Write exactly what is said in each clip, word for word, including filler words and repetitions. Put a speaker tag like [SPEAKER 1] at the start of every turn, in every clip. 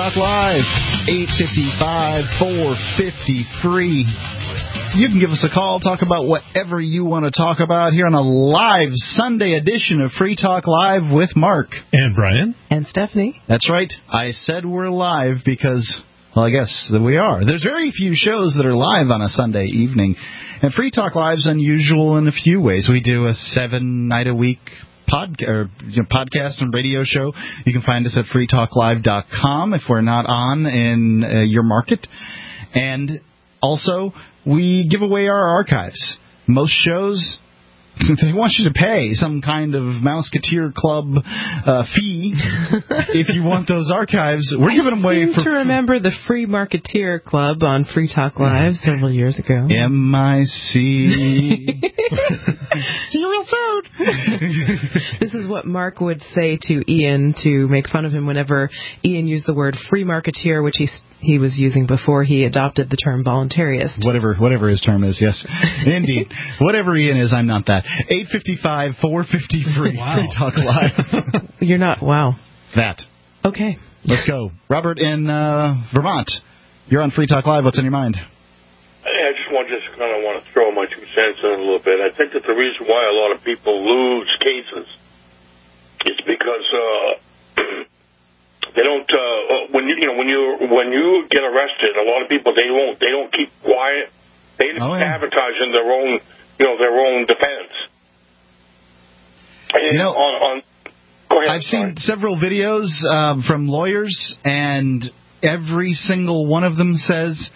[SPEAKER 1] Talk Live, eight five five, four five three. You can give us a call, talk about whatever you want to talk about here on a live Sunday edition of Free Talk Live with Mark.
[SPEAKER 2] And Brian.
[SPEAKER 3] And Stephanie.
[SPEAKER 1] That's right. I said we're live because, well, I guess that we are. There's very few shows that are live on a Sunday evening. And Free Talk Live's unusual in a few ways. We do a seven-night-a-week pod, or, you know, podcast and radio show. You can find us at free talk live dot com if we're not on in uh, your market. And also, we give away our archives. Most shows, they want you to pay some kind of Mouseketeer Club uh, fee if you want those archives. We're giving them away
[SPEAKER 3] I seem
[SPEAKER 1] for...
[SPEAKER 3] to remember the Free Marketeer Club on Free Talk Live several years ago.
[SPEAKER 1] M I C See you real soon.
[SPEAKER 3] This is what Mark would say to Ian to make fun of him whenever Ian used the word free marketeer, which he he was using before he adopted the term voluntarist.
[SPEAKER 1] Whatever whatever his term is, yes. Indeed. Whatever Ian is, I'm not that. eight five five, four five three,
[SPEAKER 2] wow.
[SPEAKER 1] Free Talk Live.
[SPEAKER 3] You're not, wow.
[SPEAKER 1] That.
[SPEAKER 3] Okay.
[SPEAKER 1] Let's go. Robert in uh, Vermont, you're on Free Talk Live. What's on your mind?
[SPEAKER 4] I just want just kind of want to throw my two cents in a little bit. I think that the reason why a lot of people lose cases is because uh, they don't. Uh, when you you know when you when you get arrested, a lot of people they won't they don't keep quiet. They
[SPEAKER 1] Oh, yeah.
[SPEAKER 4] sabotage in their own you know their own defense. And
[SPEAKER 1] You know,
[SPEAKER 4] on, on go ahead.
[SPEAKER 1] I've seen several videos um, from lawyers, and every single one of them says,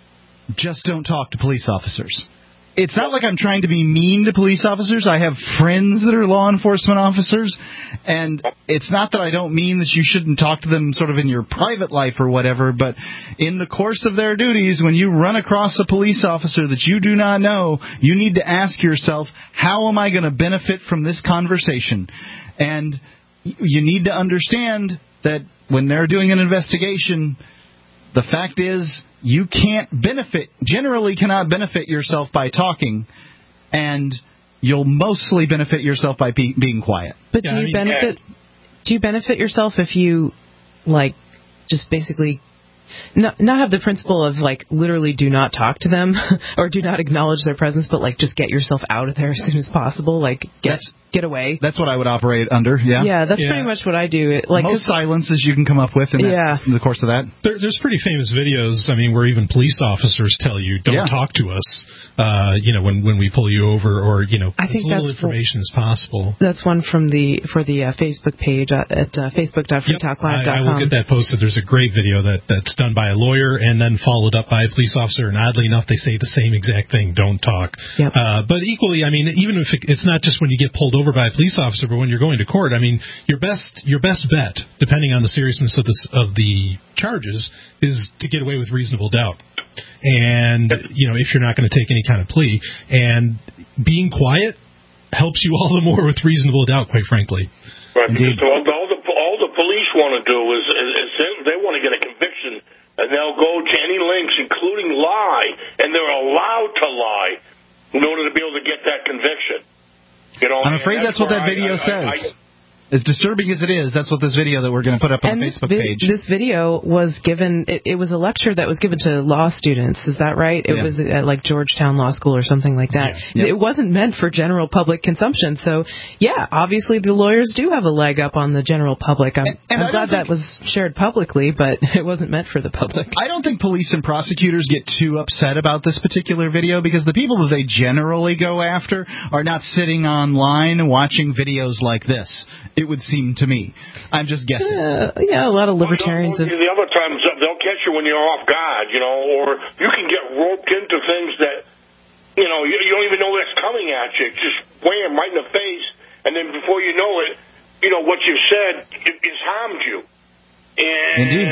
[SPEAKER 1] just don't talk to police officers. It's not like I'm trying to be mean to police officers. I have friends that are law enforcement officers, and it's not that I don't mean that you shouldn't talk to them sort of in your private life or whatever, but in the course of their duties, when you run across a police officer that you do not know, you need to ask yourself, how am I going to benefit from this conversation? And you need to understand that when they're doing an investigation, the fact is, you can't benefit, generally cannot benefit yourself by talking, and you'll mostly benefit yourself by be, being quiet.
[SPEAKER 3] But
[SPEAKER 2] Yeah,
[SPEAKER 3] do
[SPEAKER 2] I
[SPEAKER 3] you
[SPEAKER 2] mean,
[SPEAKER 3] benefit? Do you benefit yourself if you, like, just basically not not have the principle of like literally do not talk to them or do not acknowledge their presence, but like just get yourself out of there as soon as possible, like get
[SPEAKER 1] That's-
[SPEAKER 3] get away.
[SPEAKER 1] That's what I would operate under, yeah?
[SPEAKER 3] Yeah, that's
[SPEAKER 2] Yeah.
[SPEAKER 3] pretty much what I do. It, like
[SPEAKER 1] Most
[SPEAKER 3] 'cause-
[SPEAKER 1] silences you can come up with in, that,
[SPEAKER 3] Yeah.
[SPEAKER 1] in the course of that.
[SPEAKER 2] There, there's pretty famous videos, I mean, where even police officers tell you, don't
[SPEAKER 1] Yeah.
[SPEAKER 2] talk to us, uh, you know, when, when we pull you over, or, you know,
[SPEAKER 3] I
[SPEAKER 2] as
[SPEAKER 3] think
[SPEAKER 2] little
[SPEAKER 3] that's
[SPEAKER 2] information as possible.
[SPEAKER 3] That's one from the for the uh, Facebook page at, at uh, facebook dot free talk live dot
[SPEAKER 2] I, I
[SPEAKER 3] com.
[SPEAKER 2] will get that posted. There's a great video that, that's done by a lawyer and then followed up by a police officer, and oddly enough, they say the same exact thing, don't talk.
[SPEAKER 3] Yep.
[SPEAKER 2] Uh, but equally, I mean, even if it, it's not just when you get pulled over by a police officer, but when you're going to court, I mean, your best your best bet, depending on the seriousness of the, of the charges, is to get away with reasonable doubt. And, you know, if you're not going to take any kind of plea, and being quiet helps you all the more with reasonable doubt, quite frankly.
[SPEAKER 4] Right,
[SPEAKER 1] Indeed.
[SPEAKER 4] because all the, all the all the police want to do is, is, is they, they want to get a conviction, and they'll go to any lengths, including lie, and they're allowed to lie in order to be able to get that conviction. You know,
[SPEAKER 1] I'm
[SPEAKER 4] and
[SPEAKER 1] afraid that's what
[SPEAKER 4] where
[SPEAKER 1] that video
[SPEAKER 4] I, I,
[SPEAKER 1] says.
[SPEAKER 4] I, I,
[SPEAKER 1] As disturbing as it is, that's what this video that we're going to put up on
[SPEAKER 3] and
[SPEAKER 1] the
[SPEAKER 3] this,
[SPEAKER 1] Facebook
[SPEAKER 3] vi-
[SPEAKER 1] page.
[SPEAKER 3] this video was given, it, it was a lecture that was given to law students, is that right? It
[SPEAKER 1] Yeah.
[SPEAKER 3] was at like Georgetown Law School or something like that.
[SPEAKER 1] Yeah. Yep.
[SPEAKER 3] It wasn't meant for general public consumption. So, yeah, obviously the lawyers do have a leg up on the general public. I'm,
[SPEAKER 1] And- and I
[SPEAKER 3] I'm glad
[SPEAKER 1] don't
[SPEAKER 3] that was shared publicly, but it wasn't meant for the public.
[SPEAKER 1] I don't think police and prosecutors get too upset about this particular video because the people that they generally go after are not sitting online watching videos like this, it would seem to me. I'm just guessing.
[SPEAKER 3] Uh, yeah, a lot of libertarians.
[SPEAKER 4] Well,
[SPEAKER 3] Have,
[SPEAKER 4] the other times they'll catch you when you're off guard, you know, or you can get roped into things that, you know, you, you don't even know that's coming at you. It's just wham, right in the face, and then before you know it, you know, what you said it, it's harmed you. And
[SPEAKER 1] Indeed.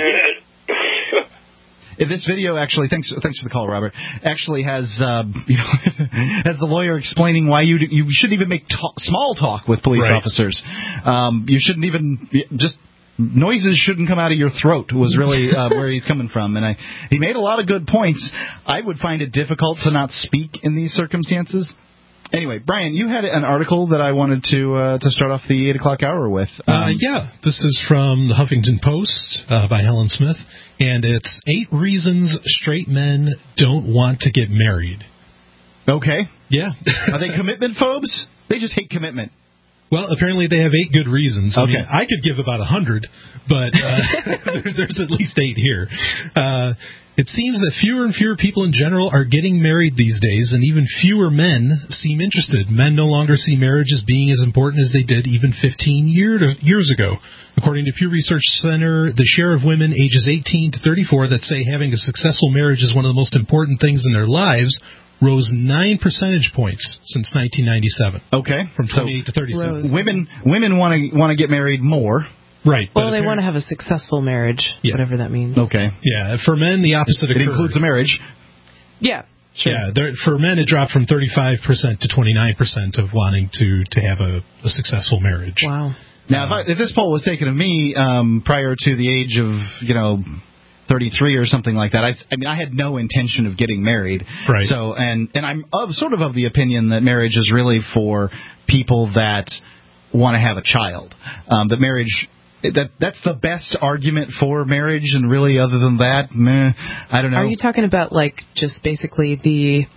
[SPEAKER 1] This video actually, thanks thanks for the call, Robert, actually has uh, you know has the lawyer explaining why you you shouldn't even make talk, small talk with police
[SPEAKER 2] Right.
[SPEAKER 1] officers. Um, you shouldn't even just noises shouldn't come out of your throat was really uh, where he's coming from, and I he made a lot of good points. I would find it difficult to not speak in these circumstances. Anyway, Brian, you had an article that I wanted to uh, to start off the eight o'clock hour with. Um,
[SPEAKER 2] uh, yeah, this is from the Huffington Post uh, by Helen Smith, and it's eight reasons straight men don't want to get married.
[SPEAKER 1] Okay.
[SPEAKER 2] Yeah.
[SPEAKER 1] Are they commitment phobes? They just hate commitment.
[SPEAKER 2] Well, apparently they have eight good reasons. I
[SPEAKER 1] Okay.
[SPEAKER 2] mean, I could give about a hundred, but uh, there's, there's at least eight here. Uh, it seems that fewer and fewer people in general are getting married these days, and even fewer men seem interested. Men no longer see marriage as being as important as they did even fifteen year to, years ago. According to Pew Research Center, the share of women ages eighteen to thirty-four that say having a successful marriage is one of the most important things in their lives rose nine percentage points since nineteen ninety-seven.
[SPEAKER 1] Okay.
[SPEAKER 2] From twenty-eight to thirty-seven.
[SPEAKER 3] Rose.
[SPEAKER 1] Women women want to want to get married more.
[SPEAKER 2] Right.
[SPEAKER 3] Well, they want to have a successful marriage,
[SPEAKER 2] Yeah.
[SPEAKER 3] whatever that means.
[SPEAKER 1] Okay.
[SPEAKER 2] Yeah, for men, the opposite
[SPEAKER 1] It
[SPEAKER 2] occurred.
[SPEAKER 1] includes a marriage.
[SPEAKER 3] Yeah. Sure.
[SPEAKER 2] Yeah, there, for men, it dropped from thirty-five percent to twenty-nine percent of wanting to, to have a, a successful marriage.
[SPEAKER 3] Wow.
[SPEAKER 1] Now, if, I, if this poll was taken of me um, prior to the age of, you know, thirty-three or something like that, I, I mean, I had no intention of getting married.
[SPEAKER 2] Right.
[SPEAKER 1] So, and and I'm of, sort of of the opinion that marriage is really for people that want to have a child. Um, that marriage. That that's the best argument for marriage, and really, other than that, meh, I don't know.
[SPEAKER 3] Are you talking about like just basically the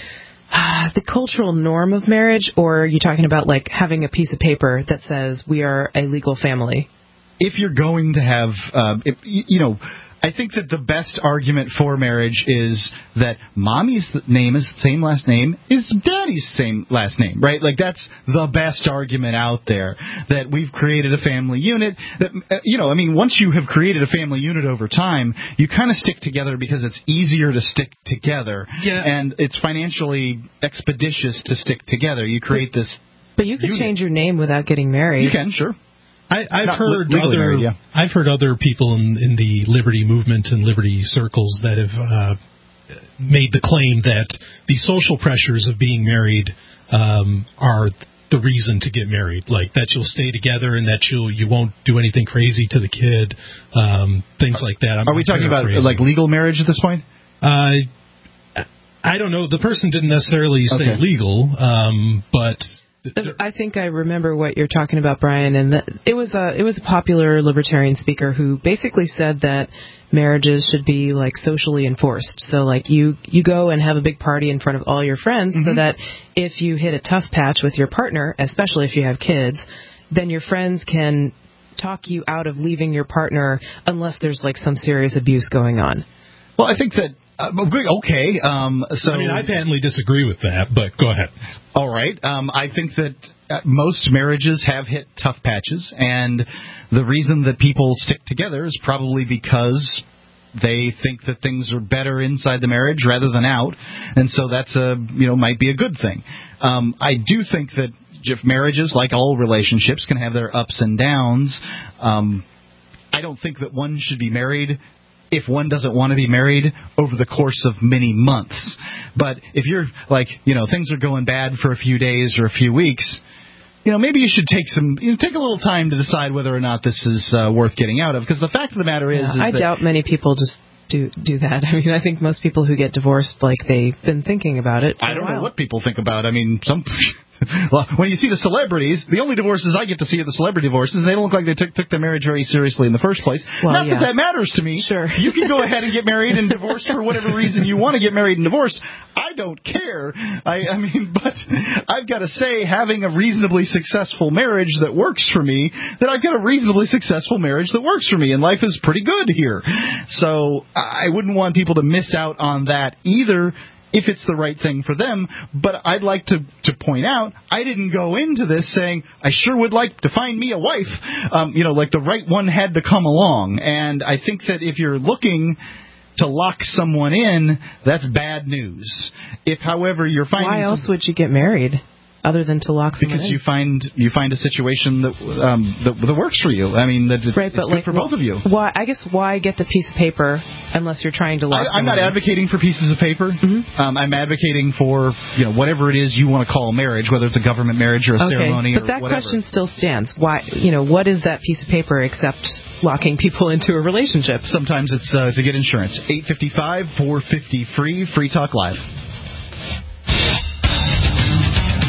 [SPEAKER 3] uh, the cultural norm of marriage, or are you talking about like having a piece of paper that says we are a legal family?
[SPEAKER 1] If you're going to have, uh, if, you know, I think that the best argument for marriage is that mommy's name is the same last name is daddy's same last name, right? Like that's the best argument out there, that we've created a family unit that, uh, you know, I mean, once you have created a family unit over time, you kind of stick together because it's easier to stick together.
[SPEAKER 2] Yeah.
[SPEAKER 1] And it's financially expeditious to stick together. You create this.
[SPEAKER 3] But you could
[SPEAKER 1] unit.
[SPEAKER 3] change your name without getting married.
[SPEAKER 1] You can, sure.
[SPEAKER 2] I, I've
[SPEAKER 1] Not
[SPEAKER 2] heard
[SPEAKER 1] legally
[SPEAKER 2] other
[SPEAKER 1] married, yeah.
[SPEAKER 2] I've heard other people in, in the liberty movement and liberty circles that have uh, made the claim that the social pressures of being married um, are the reason to get married, like that you'll stay together and that you'll you won't do anything crazy to the kid, um, things like that. I'm
[SPEAKER 1] Are we talking about like legal marriage at this point?
[SPEAKER 2] Uh, I don't know. The person didn't necessarily say
[SPEAKER 1] Okay.
[SPEAKER 2] legal, um, but.
[SPEAKER 3] I think I remember what you're talking about, Brian, and that it was a it was a popular libertarian speaker who basically said that marriages should be like socially enforced. So like you you go and have a big party in front of all your friends,
[SPEAKER 1] Mm-hmm.
[SPEAKER 3] so that if you hit a tough patch with your partner, especially if you have kids, then your friends can talk you out of leaving your partner unless there's like some serious abuse going on.
[SPEAKER 1] Well, I think that. Uh, okay, um, so
[SPEAKER 2] I mean, I patently disagree with that, but go ahead.
[SPEAKER 1] all right. Um, I think that uh, most marriages have hit tough patches, and the reason that people stick together is probably because they think that things are better inside the marriage rather than out, and so that's a you know might be a good thing. Um, I do think that if marriages, like all relationships, can have their ups and downs. Um, I don't think that one should be married if one doesn't want to be married over the course of many months. But if you're like, you know, things are going bad for a few days or a few weeks, you know, maybe you should take some, you know, take a little time to decide whether or not this is uh, worth getting out of. Because the fact of the matter is,
[SPEAKER 3] Yeah,
[SPEAKER 1] is
[SPEAKER 3] I
[SPEAKER 1] that,
[SPEAKER 3] doubt many people just do do that. I mean, I think most people who get divorced, like they've been thinking about it. For
[SPEAKER 1] I
[SPEAKER 3] a
[SPEAKER 1] don't
[SPEAKER 3] while.
[SPEAKER 1] know what people think about. I mean, some. Well, when you see the celebrities, the only divorces I get to see are the celebrity divorces, and they don't look like they took, took their marriage very seriously in the first place.
[SPEAKER 3] Well,
[SPEAKER 1] Not
[SPEAKER 3] yeah.
[SPEAKER 1] that that matters to me.
[SPEAKER 3] Sure.
[SPEAKER 1] You can go ahead and get married and divorced for whatever reason you want to get married and divorced. I don't care. I, I mean, but I've got to say, having a reasonably successful marriage that works for me, that I've got a reasonably successful marriage that works for me, and life is pretty good here. So I wouldn't want people to miss out on that either, if it's the right thing for them. But I'd like to, to point out, I didn't go into this saying, I sure would like to find me a wife. Um, you know, like the right one had to come along. And I think that if you're looking to lock someone in, that's bad news. If, however, you're finding...
[SPEAKER 3] Why else
[SPEAKER 1] some,
[SPEAKER 3] would you get married other than to lock someone
[SPEAKER 1] because
[SPEAKER 3] in?
[SPEAKER 1] you find you find a situation that um, that, that works for you. I mean, that it's,
[SPEAKER 3] Right,
[SPEAKER 1] it's
[SPEAKER 3] but
[SPEAKER 1] good
[SPEAKER 3] like,
[SPEAKER 1] for both of you.
[SPEAKER 3] Why? I guess why get the piece of paper unless you're trying to lock
[SPEAKER 1] I, I'm not
[SPEAKER 3] someone in?
[SPEAKER 1] advocating for pieces of paper.
[SPEAKER 3] Mm-hmm.
[SPEAKER 1] Um, I'm advocating for you know whatever it is you want to call marriage, whether it's a government marriage or a
[SPEAKER 3] Okay,
[SPEAKER 1] ceremony
[SPEAKER 3] but
[SPEAKER 1] or
[SPEAKER 3] that
[SPEAKER 1] whatever.
[SPEAKER 3] question still stands. Why? You know, what is that piece of paper except locking people into a relationship?
[SPEAKER 1] Sometimes it's uh, to get insurance. eight five five, four five zero, free, Free Talk Live.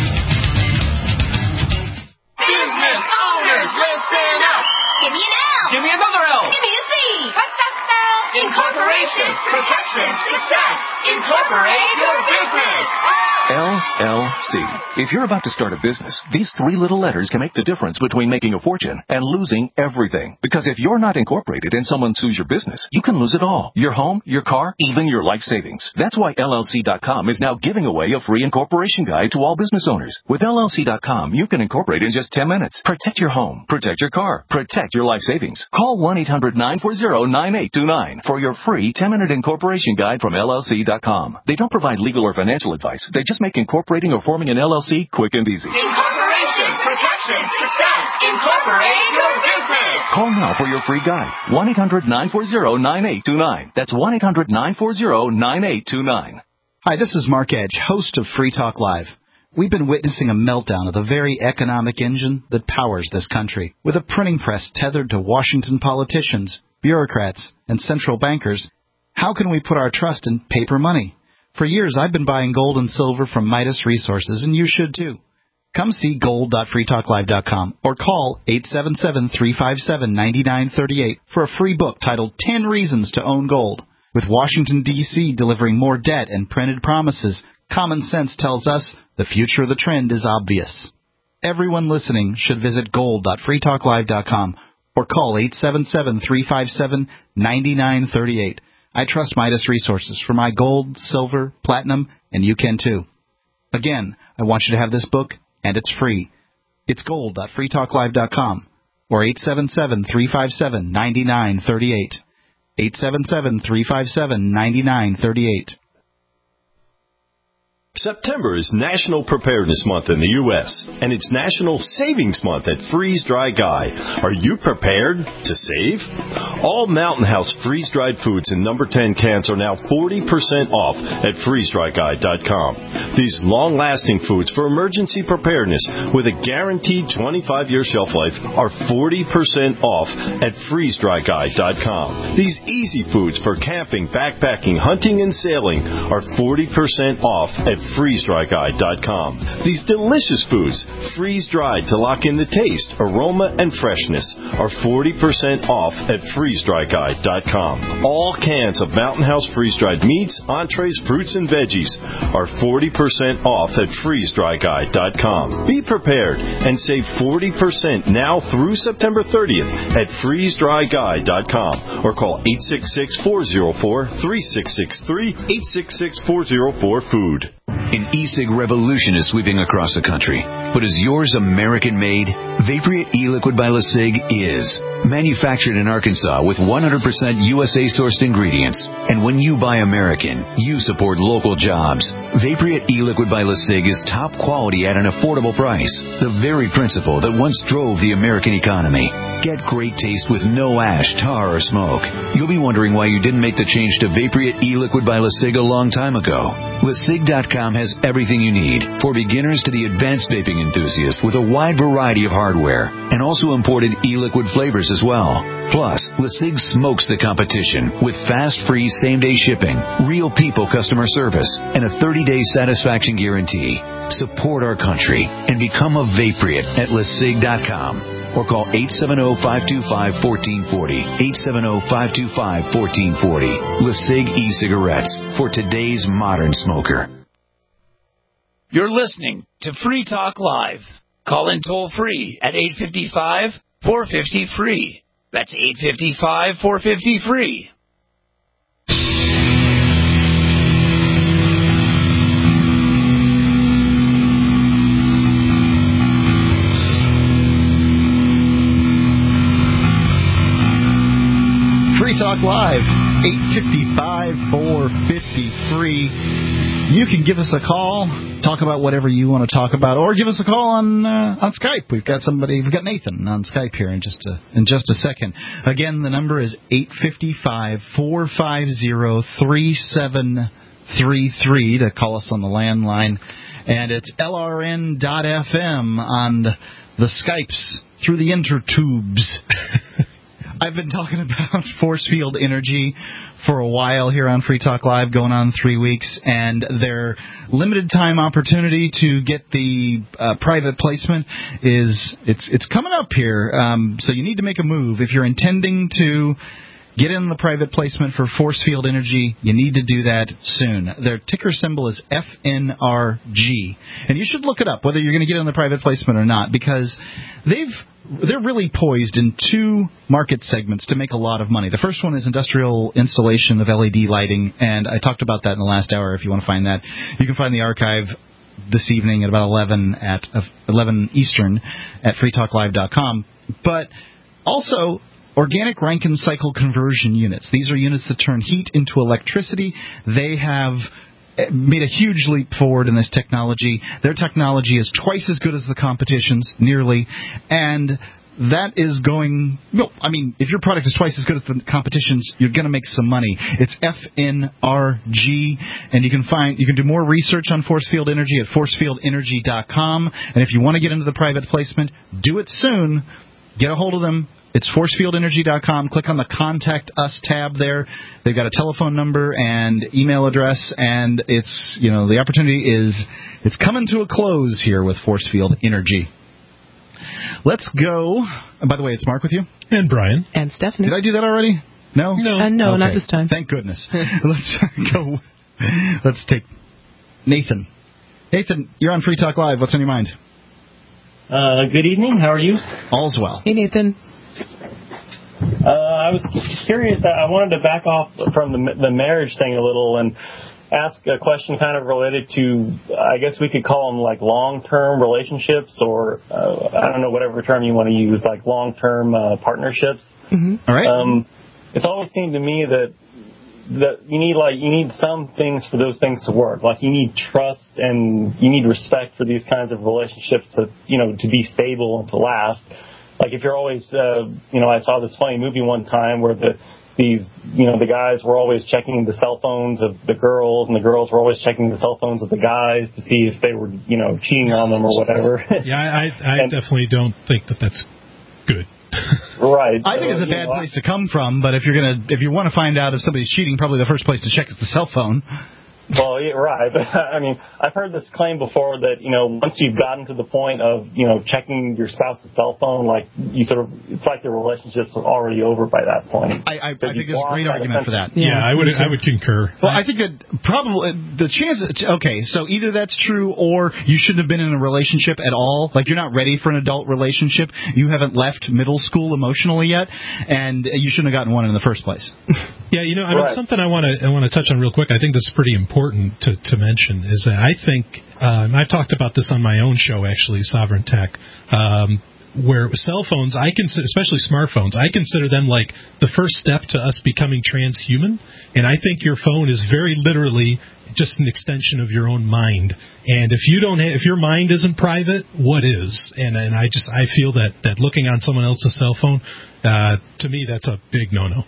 [SPEAKER 5] Give me another L.
[SPEAKER 6] Give me a C. What's that spell? Incorporation, protection, success. Incorporate your business.
[SPEAKER 7] L L C. If you're about to start a business, these three little letters can make the difference between making a fortune and losing everything. Because if you're not incorporated and someone sues your business, you can lose it all. Your home, your car, even your life savings. That's why L L C dot com is now giving away a free incorporation guide to all business owners. With L L C dot com, you can incorporate in just ten minutes. Protect your home. Protect your car. Protect your life savings. Call one eight hundred nine four zero nine eight two nine for your free ten-minute incorporation guide from L L C dot com. They don't provide legal or financial advice. They just make incorporating or forming an L L C quick and easy.
[SPEAKER 6] Incorporation, protection, success. Incorporate your business.
[SPEAKER 7] Call now for your free guide. one eight hundred nine four zero nine eight two nine. That's one eight hundred nine four zero nine eight two nine.
[SPEAKER 1] Hi, this is Mark Edge, host of Free Talk Live. We've been witnessing a meltdown of the very economic engine that powers this country. With a printing press tethered to Washington politicians, bureaucrats, and central bankers, how can we put our trust in paper money? For years, I've been buying gold and silver from Midas Resources, and you should too. Come see gold dot free talk live dot com or call eight seven seven, three five seven, nine nine three eight for a free book titled ten Reasons to Own Gold. With Washington, D C delivering more debt and printed promises, common sense tells us the future of the trend is obvious. Everyone listening should visit gold dot free talk live dot com or call eight seven seven, three five seven, nine nine three eight. I trust Midas Resources for my gold, silver, platinum, and you can too. Again, I want you to have this book, and it's free. It's gold dot free talk live dot com or eight seven seven, three five seven, nine nine three eight. eight seven seven, three five seven, nine nine three eight.
[SPEAKER 8] September is National Preparedness Month in the U S, and it's National Savings Month at Freeze Dry Guy. Are you prepared to save? All Mountain House freeze-dried foods in number ten cans are now forty percent off at freeze dry guy dot com. These long-lasting foods for emergency preparedness with a guaranteed twenty-five year shelf life are forty percent off at freeze dry guy dot com. These easy foods for camping, backpacking, hunting, and sailing are forty percent off at freeze dry guy dot com. These delicious foods, freeze-dried to lock in the taste, aroma, and freshness, are forty percent off at freeze dry guy dot com. All cans of Mountain House freeze-dried meats, entrees, fruits, and veggies are forty percent off at freeze dry guy dot com. Be prepared and save forty percent now through September thirtieth at freeze dry guy dot com or call eight six six, four zero four, three six six three, eight six six, four zero four, food.
[SPEAKER 7] An e-cig revolution is sweeping across the country. But is yours American-made? Vaporeate e-liquid by LeSig is. Manufactured in Arkansas with one hundred percent U S A-sourced ingredients. And when you buy American, you support local jobs. Vaporeate e-liquid by LeSig is top quality at an affordable price. The very principle that once drove the American economy. Get great taste with no ash, tar, or smoke. You'll be wondering why you didn't make the change to Vaporeate e-liquid by LeSig a long time ago. Le Sig dot com has everything you need, for beginners to the advanced vaping enthusiast, with a wide variety of hardware, and also imported e-liquid flavors as well. Plus, LeSig smokes the competition with fast, free, same-day shipping, real people customer service, and a thirty day satisfaction guarantee. Support our country and become a Vaporeate at Le Sig dot com. Or call eight seven zero, five two five, one four four zero, eight seven zero, five two five, one four four zero. LeSig e-cigarettes for today's modern smoker.
[SPEAKER 9] You're listening to Free Talk Live. Call in toll free at eight five five, four five zero, free. That's eight five five, four five zero, free.
[SPEAKER 1] Free Talk Live, eight five five, four five zero, free. You can give us a call, talk about whatever you want to talk about, or give us a call on uh, on Skype. We've got somebody, we've got Nathan on Skype here in just a, in just a second. Again, the number is eight five five, four five zero, three seven three three to call us on the landline, and it's L R N dot F M on the Skypes through the intertubes. I've been talking about force field energy for a while here on Free Talk Live, going on three weeks, and their limited time opportunity to get the uh, private placement is it's it's coming up here. Um, so you need to make a move if you're intending to get in the private placement for Force Field Energy. You need to do that soon. Their ticker symbol is F N R G, and you should look it up whether you're going to get in the private placement or not, because they've they're really poised in two market segments to make a lot of money. The first one is industrial installation of L E D lighting, and I talked about that in the last hour. If you want to find that, you can find the archive this evening at about eleven at uh, eleven Eastern at free talk live dot com. But also organic Rankine cycle conversion units. These are units that turn heat into electricity. They have made a huge leap forward in this technology. Their technology is twice as good as the competition's, nearly, and that is going, no, I mean, if your product is twice as good as the competition's, you're going to make some money. It's F N R G, and you can find, you can do more research on Force Field Energy at force field energy dot com, and if you want to get into the private placement, do it soon. Get a hold of them. It's force field energy dot com. Click on the Contact Us tab there. They've got a telephone number and email address, and it's, you know, the opportunity is, it's coming to a close here with Force Field Energy. Let's go. And by the way, it's Mark with you.
[SPEAKER 2] And Brian.
[SPEAKER 3] And Stephanie.
[SPEAKER 1] Did I do that already? No?
[SPEAKER 3] No. Uh, no,
[SPEAKER 1] okay.
[SPEAKER 3] Not this time.
[SPEAKER 1] Thank goodness. Let's go. Let's take Nathan. Nathan, you're on Free Talk Live. What's on your mind?
[SPEAKER 5] Uh, good evening. How are you?
[SPEAKER 1] All's well.
[SPEAKER 3] Hey, Nathan.
[SPEAKER 5] Uh, I was curious. I wanted to back off from the, the marriage thing a little and ask a question kind of related to, I guess we could call them like long-term relationships, or uh, I don't know, whatever term you want to use, like long-term uh, partnerships.
[SPEAKER 3] Mm-hmm.
[SPEAKER 1] All right.
[SPEAKER 5] Um, it's always seemed to me that that you need like you need some things for those things to work. Like you need trust and you need respect for these kinds of relationships to, you know, to be stable and to last. Like if you're always, uh, you know, I saw this funny movie one time where the these, you know, the guys were always checking the cell phones of the girls, and the girls were always checking the cell phones of the guys to see if they were, you know, cheating on them or whatever.
[SPEAKER 2] Yeah, I, I and, definitely don't think that that's good.
[SPEAKER 5] Right.
[SPEAKER 1] I think
[SPEAKER 5] so,
[SPEAKER 1] it's a bad
[SPEAKER 5] know,
[SPEAKER 1] place to come from, but if you're gonna, if you want to find out if somebody's cheating, probably the first place to check is the cell phone.
[SPEAKER 5] Well, yeah, right. But I mean, I've heard this claim before that, you know, once you've gotten to the point of, you know, checking your spouse's cell phone, like you sort of, it's like the relationship's already over by that point.
[SPEAKER 1] I, I, I think there's a great argument for that.
[SPEAKER 2] Yeah, yeah, I would, I would concur.
[SPEAKER 1] Well, I think that probably the chances. Okay, so either that's true, or you shouldn't have been in a relationship at all. Like you're not ready for an adult relationship. You haven't left middle school emotionally yet, and you shouldn't have gotten one in the first place.
[SPEAKER 2] Yeah, you know, I mean, right. something I want to I want to touch on real quick. I think this is pretty important to, to mention is that I think um, I've talked about this on my own show, actually, Sovereign Tech, um, where cell phones, I consider, especially smartphones, I consider them like the first step to us becoming transhuman. And I think your phone is very literally just an extension of your own mind. And if you don't, have, if your mind isn't private, what is? And and I just I feel that that looking on someone else's cell phone, uh, to me, that's a big no-no.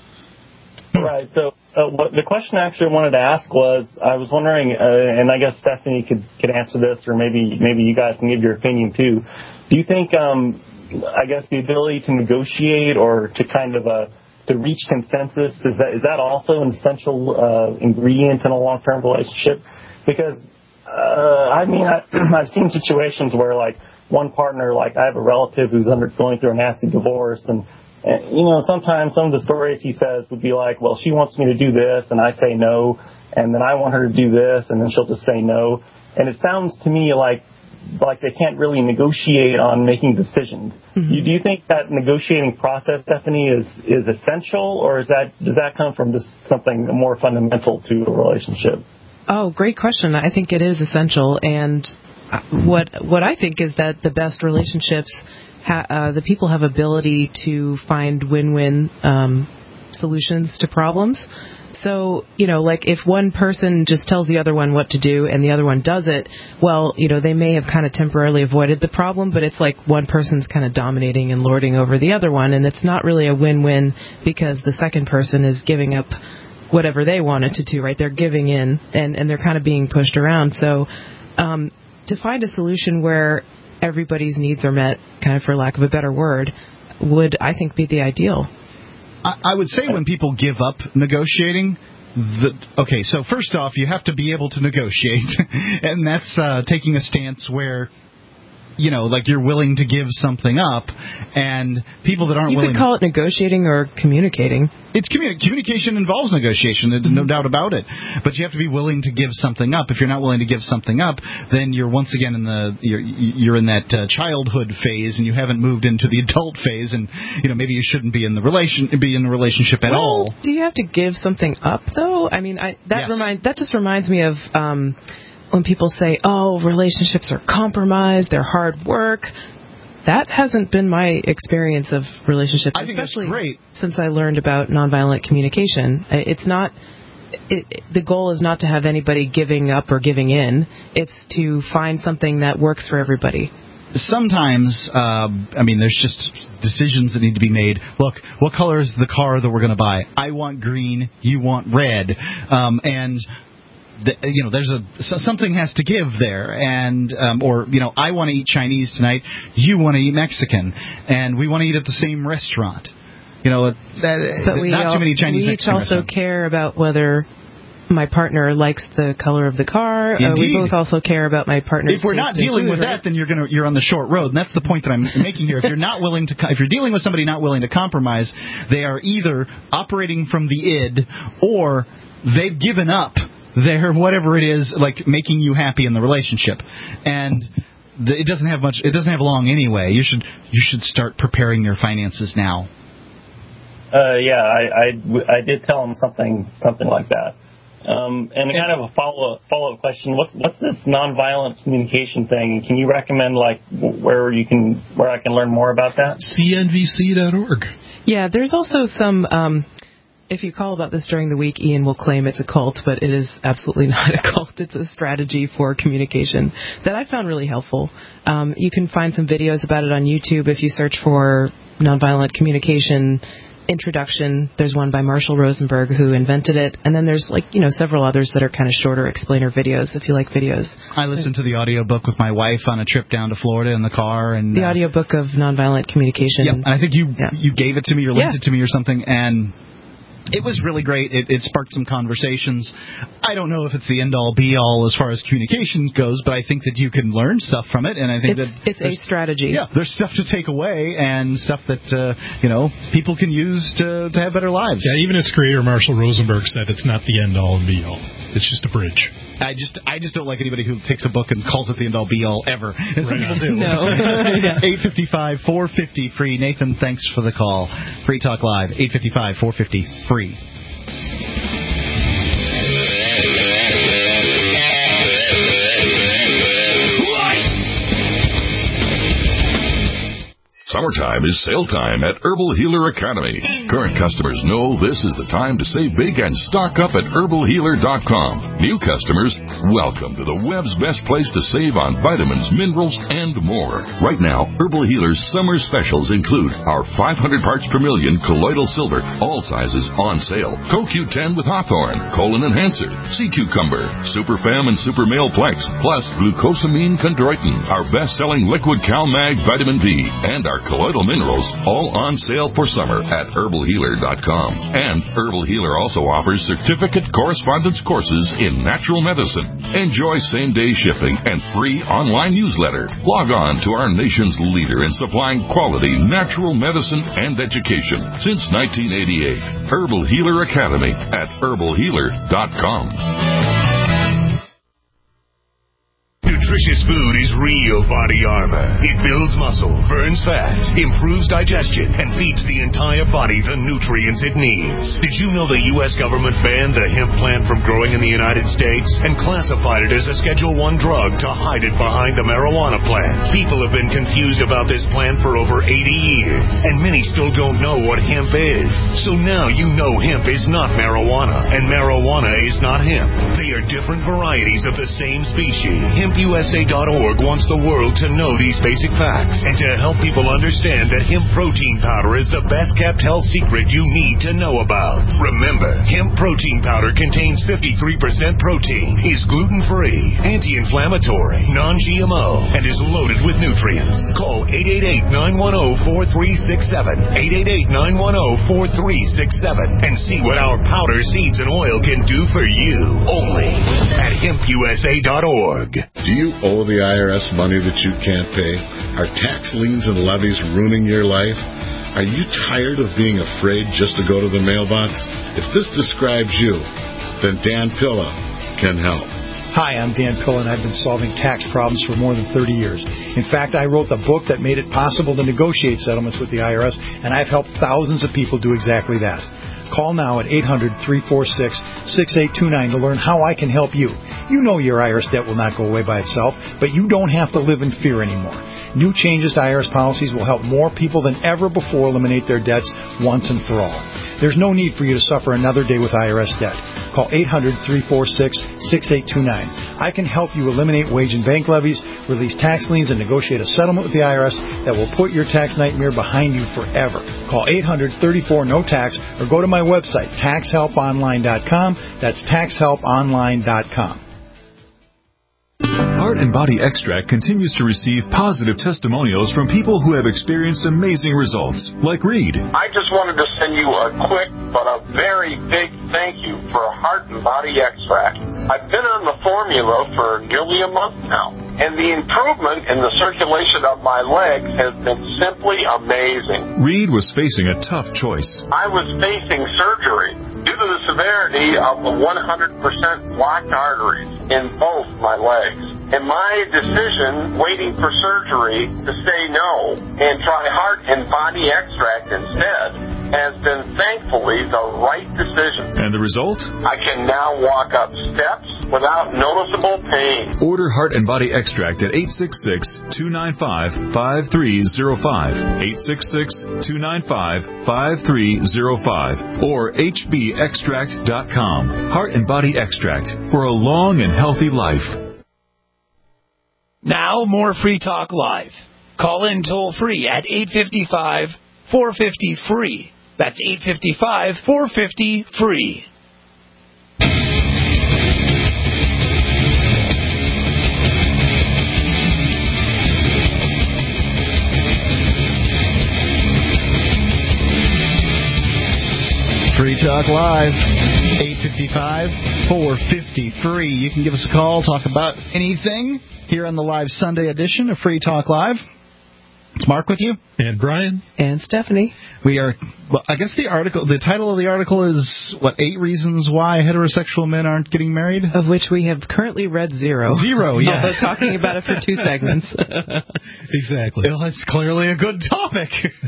[SPEAKER 5] Right. So uh, what the question I actually wanted to ask was, I was wondering, uh, and I guess Stephanie could, could answer this, or maybe maybe you guys can give your opinion too. Do you think, um, I guess, the ability to negotiate or to kind of uh, to reach consensus, is that is that also an essential uh, ingredient in a long-term relationship? Because uh, I mean, I, I've seen situations where like one partner, like I have a relative who's under going through a nasty divorce, and And, you know, sometimes some of the stories he says would be like, well, she wants me to do this, and I say no, and then I want her to do this, and then she'll just say no. And it sounds to me like like they can't really negotiate on making decisions. Mm-hmm. You, do you think that negotiating process, Stephanie, is, is essential, or is that does that come from just something more fundamental to a relationship?
[SPEAKER 3] Oh, great question. I think it is essential, and what what I think is that the best relationships, Ha, uh, the people have ability to find win-win um, solutions to problems. So, you know, like if one person just tells the other one what to do and the other one does it, well, you know, they may have kind of temporarily avoided the problem, but it's like one person's kind of dominating and lording over the other one, and it's not really a win-win because the second person is giving up whatever they wanted to do, right? They're giving in, and, and they're kind of being pushed around. So um, to find a solution where everybody's needs are met, kind of for lack of a better word, would, I think, be the ideal.
[SPEAKER 1] I, I would say when people give up negotiating, the, okay, so first off, you have to be able to negotiate, and that's uh, taking a stance where, you know, like you're willing to give something up, and people that aren't
[SPEAKER 3] you
[SPEAKER 1] willing...
[SPEAKER 3] You could call it negotiating or communicating.
[SPEAKER 1] It's communi- Communication involves negotiation, there's no doubt about it. But you have to be willing to give something up. If you're not willing to give something up, then you're once again in the you're, you're in that uh, childhood phase, and you haven't moved into the adult phase, and you know maybe you shouldn't be in the relation be in a relationship at
[SPEAKER 3] well,
[SPEAKER 1] all.
[SPEAKER 3] Do you have to give something up though? I mean, I, that
[SPEAKER 1] yes.
[SPEAKER 3] remind that just reminds me of. Um, When people say, oh, relationships are compromised, they're hard work, that hasn't been my experience of relationships,
[SPEAKER 1] I think
[SPEAKER 3] especially
[SPEAKER 1] that's great.
[SPEAKER 3] Since I learned about nonviolent communication. It's not, it, it, the goal is not to have anybody giving up or giving in. It's to find something that works for everybody.
[SPEAKER 1] Sometimes, uh, I mean, there's just decisions that need to be made. Look, what color is the car that we're going to buy? I want green, you want red. Um, and... The, you know, there's a something has to give there, and um, or you know, I want to eat Chinese tonight, you want to eat Mexican, and we want to eat at the same restaurant. You know, that,
[SPEAKER 3] but we
[SPEAKER 1] not
[SPEAKER 3] all,
[SPEAKER 1] too many Chinese.
[SPEAKER 3] We each also care about whether my partner likes the color of the car. Uh, we both also care about my partner's.
[SPEAKER 1] If we're not dealing
[SPEAKER 3] food,
[SPEAKER 1] with
[SPEAKER 3] right?
[SPEAKER 1] that, then you're gonna you're on the short road, and that's the point that I'm making here. If you're not willing to, if you're dealing with somebody not willing to compromise, they are either operating from the id or they've given up. There, whatever it is, like making you happy in the relationship, and the, it doesn't have much. It doesn't have long anyway. You should you should start preparing your finances now.
[SPEAKER 5] Uh, yeah, I, I, I did tell him something something like that. Um, and kind of a follow up follow up question. What's what's this nonviolent communication thing? Can you recommend like where you can where I can learn more about that?
[SPEAKER 2] C N V C dot org.
[SPEAKER 3] Yeah, there's also some. Um, If you call about this during the week, Ian will claim it's a cult, but it is absolutely not a cult. It's a strategy for communication that I found really helpful. Um, you can find some videos about it on YouTube if you search for nonviolent communication introduction. There's one by Marshall Rosenberg who invented it, and then there's like you know several others that are kind of shorter explainer videos if you like videos.
[SPEAKER 1] I listened to the audiobook with my wife on a trip down to Florida in the car, and
[SPEAKER 3] the
[SPEAKER 1] uh,
[SPEAKER 3] audiobook of nonviolent communication.
[SPEAKER 1] Yep, and I think you
[SPEAKER 3] yeah.
[SPEAKER 1] you gave it to me or linked
[SPEAKER 3] yeah.
[SPEAKER 1] it to me or something, and it was really great. It, it sparked some conversations. I don't know if it's the end-all, be-all as far as communication goes, but I think that you can learn stuff from it, and I think
[SPEAKER 3] it's,
[SPEAKER 1] that
[SPEAKER 3] it's a strategy.
[SPEAKER 1] Yeah, there's stuff to take away and stuff that uh, you know people can use to to have better lives.
[SPEAKER 2] Yeah, even its creator Marshall Rosenberg said it's not the end-all and be-all. It's just a bridge.
[SPEAKER 1] I just I just don't like anybody who takes a book and calls it the end-all, be-all ever. And some
[SPEAKER 2] right
[SPEAKER 1] people do.
[SPEAKER 3] No.
[SPEAKER 1] eight fifty-five, four fifty, free. Nathan, thanks for the call. Free Talk Live, eight fifty-five, four fifty, free.
[SPEAKER 10] Summertime is sale time at Herbal Healer Academy. Current customers know this is the time to save big and stock up at herbal healer dot com. New customers, welcome to the web's best place to save on vitamins, minerals, and more. Right now, Herbal Healer's summer specials include our five hundred parts per million colloidal silver, all sizes on sale, Co Q ten with Hawthorne, Colon Enhancer, Sea Cucumber, Super Fem and Super Male Plex, plus glucosamine chondroitin, our best-selling liquid CalMag vitamin D, and our colloidal minerals, all on sale for summer at herbal healer dot com. And Herbal Healer also offers certificate correspondence courses in natural medicine. Enjoy same-day shipping and free online newsletter. Log on to our nation's leader in supplying quality natural medicine and education since nineteen eighty-eight. Herbal Healer Academy at herbal healer dot com.
[SPEAKER 11] Nutritious food is real body armor. It builds muscle, burns fat, improves digestion, and feeds the entire body the nutrients it needs. Did you know the U S government banned the hemp plant from growing in the United States and classified it as a Schedule one drug to hide it behind the marijuana plant? People have been confused about this plant for over eighty years, and many still don't know what hemp is. So now you know hemp is not marijuana, and marijuana is not hemp. They are different varieties of the same species. Hemp U S A dot org wants the world to know these basic facts and to help people understand that hemp protein powder is the best-kept health secret you need to know about. Remember, hemp protein powder contains fifty-three percent protein, is gluten-free, anti-inflammatory, non-G M O, and is loaded with nutrients. Call eight eight eight, nine one zero, four three six seven, eight eight eight, nine one zero, four three six seven, and see what our powder, seeds, and oil can do for you. Only at hemp u s a dot org.
[SPEAKER 12] Do you owe the I R S money that you can't pay? Are tax liens and levies ruining your life? Are you tired of being afraid just to go to the mailbox? If this describes you, then Dan Pilla can help.
[SPEAKER 13] Hi, I'm Dan Pilla, and I've been solving tax problems for more than thirty years. In fact, I wrote the book that made it possible to negotiate settlements with the I R S, and I've helped thousands of people do exactly that. Call now at eight hundred, three four six, six eight two nine to learn how I can help you. You know your I R S debt will not go away by itself, but you don't have to live in fear anymore. New changes to I R S policies will help more people than ever before eliminate their debts once and for all. There's no need for you to suffer another day with I R S debt. Call eight hundred, three four six, six eight two nine. I can help you eliminate wage and bank levies, release tax liens, and negotiate a settlement with the I R S that will put your tax nightmare behind you forever. Call eight hundred, thirty-four, no tax or go to my website, tax help online dot com. That's tax help online dot com.
[SPEAKER 14] Heart and Body Extract continues to receive positive testimonials from people who have experienced amazing results, like Reed.
[SPEAKER 15] I just wanted to send you a quick but a very big thank you for Heart and Body Extract. I've been on the formula for nearly a month now, and the improvement in the circulation of my legs has been simply amazing.
[SPEAKER 14] Reed was facing a tough choice.
[SPEAKER 15] I was facing surgery due to the severity of the one hundred percent blocked arteries in both my legs. And my decision, waiting for surgery, to say no and try Heart and Body Extract instead, has been thankfully the right decision.
[SPEAKER 14] And the result?
[SPEAKER 15] I can now walk up steps without noticeable pain.
[SPEAKER 14] Order Heart and Body Extract at eight six six, two nine five, five three zero five, eight six six, two nine five, five three zero five, or h b extract dot com. Heart and Body Extract for a long and healthy life.
[SPEAKER 9] Now, more Free Talk Live. Call in toll free at eight five five, four five zero, free. That's eight five five, four five zero, free.
[SPEAKER 1] Free Talk Live, eight five five, four five zero, free. You can give us a call, talk about anything here on the live Sunday edition of Free Talk Live. It's Mark with you.
[SPEAKER 2] And Brian.
[SPEAKER 3] And Stephanie.
[SPEAKER 1] We are, well, I guess the article, the title of the article is, what, eight reasons why heterosexual men aren't getting married?
[SPEAKER 3] Of which we have currently read zero.
[SPEAKER 1] Zero, yeah.
[SPEAKER 3] Although talking about it for two segments.
[SPEAKER 2] Exactly.
[SPEAKER 1] Well, it's clearly a good topic.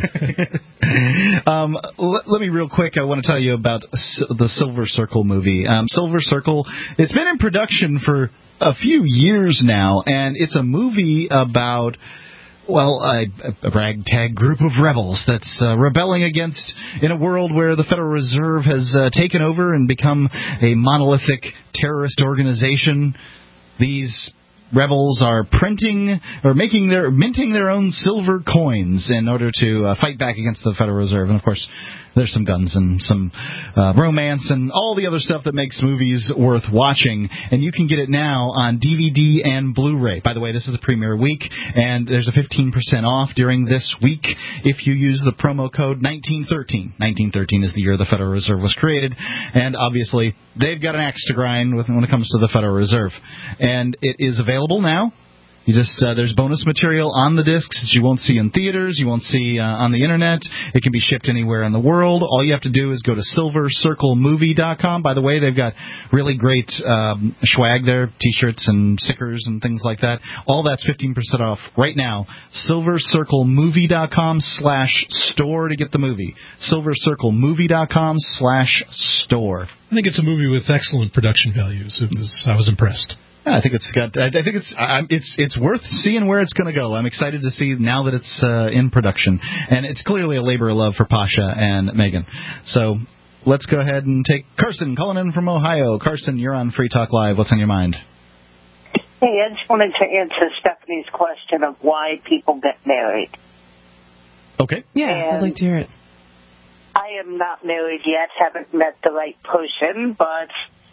[SPEAKER 1] um, let, let me real quick, I want to tell you about the Silver Circle movie. Um, Silver Circle, it's been in production for a few years now, and it's a movie about, well, a, a ragtag group of rebels that's uh, rebelling against, in a world where the Federal Reserve has uh, taken over and become a monolithic terrorist organization. These rebels are printing or making their minting their own silver coins in order to uh, fight back against the Federal Reserve. And of course, there's some guns and some uh, romance and all the other stuff that makes movies worth watching. And you can get it now on D V D and Blu-ray. By the way, this is the premiere week, and there's a fifteen percent off during this week if you use the promo code nineteen thirteen. nineteen thirteen is the year the Federal Reserve was created, and obviously they've got an axe to grind with, when it comes to the Federal Reserve. And it is available now. You just uh, there's bonus material on the discs that you won't see in theaters, you won't see uh, on the internet. It can be shipped anywhere in the world. All you have to do is go to silver circle movie dot com. By the way, they've got really great um, swag there, T-shirts and stickers and things like that. All that's fifteen percent off right now. silver circle movie dot com slash store to get the movie. silver circle movie dot com slash store.
[SPEAKER 2] I think it's a movie with excellent production values. It was I was impressed.
[SPEAKER 1] I think it's got. I think it's. I'm, it's. It's worth seeing where it's going to go. I'm excited to see now that it's uh, in production, and it's clearly a labor of love for Pasha and Megan. So let's go ahead and take Carson calling in from Ohio. Carson, you're on Free Talk Live. What's on your mind?
[SPEAKER 16] Hey, I just wanted to answer Stephanie's question of why people get married.
[SPEAKER 1] Okay.
[SPEAKER 3] Yeah,
[SPEAKER 16] And
[SPEAKER 3] I'd like to hear it.
[SPEAKER 16] I am not married yet, haven't met the right person, but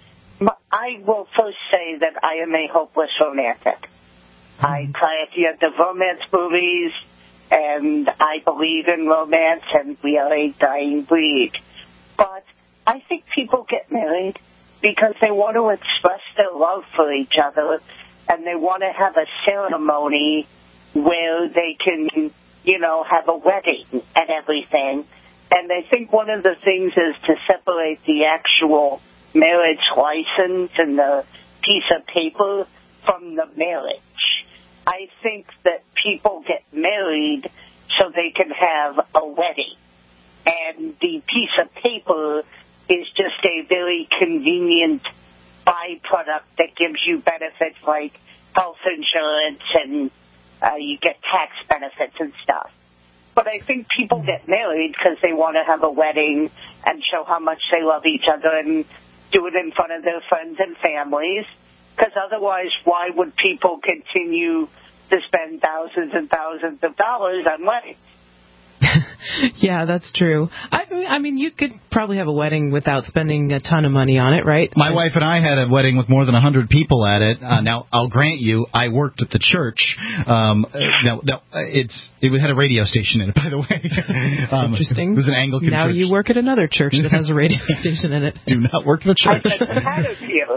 [SPEAKER 16] I will first say that I am a hopeless romantic. Mm-hmm. I try at the end of romance movies, and I believe in romance, and we are a dying breed. But I think people get married because they want to express their love for each other, and they want to have a ceremony where they can, you know, have a wedding and everything. And I think one of the things is to separate the actual marriage license and the piece of paper from the marriage. I think that people get married so they can have a wedding. And the piece of paper is just a very convenient byproduct that gives you benefits like health insurance and uh, you get tax benefits and stuff. But I think people get married because they want to have a wedding and show how much they love each other and do it in front of their friends and families. Because otherwise, why would people continue to spend thousands and thousands of dollars on weddings?
[SPEAKER 3] Yeah, that's true. I, I mean, you could probably have a wedding without spending a ton of money on it, right?
[SPEAKER 1] My wife and I had a wedding with more than one hundred people at it. Uh, now, I'll grant you, I worked at the church. Um, no, no, it's it had a radio station in it, by the way. Um,
[SPEAKER 3] Interesting.
[SPEAKER 1] It was an Anglican
[SPEAKER 3] now
[SPEAKER 1] church.
[SPEAKER 3] you work at another church that has a radio station in it.
[SPEAKER 1] Do not work at a church.
[SPEAKER 16] How does you?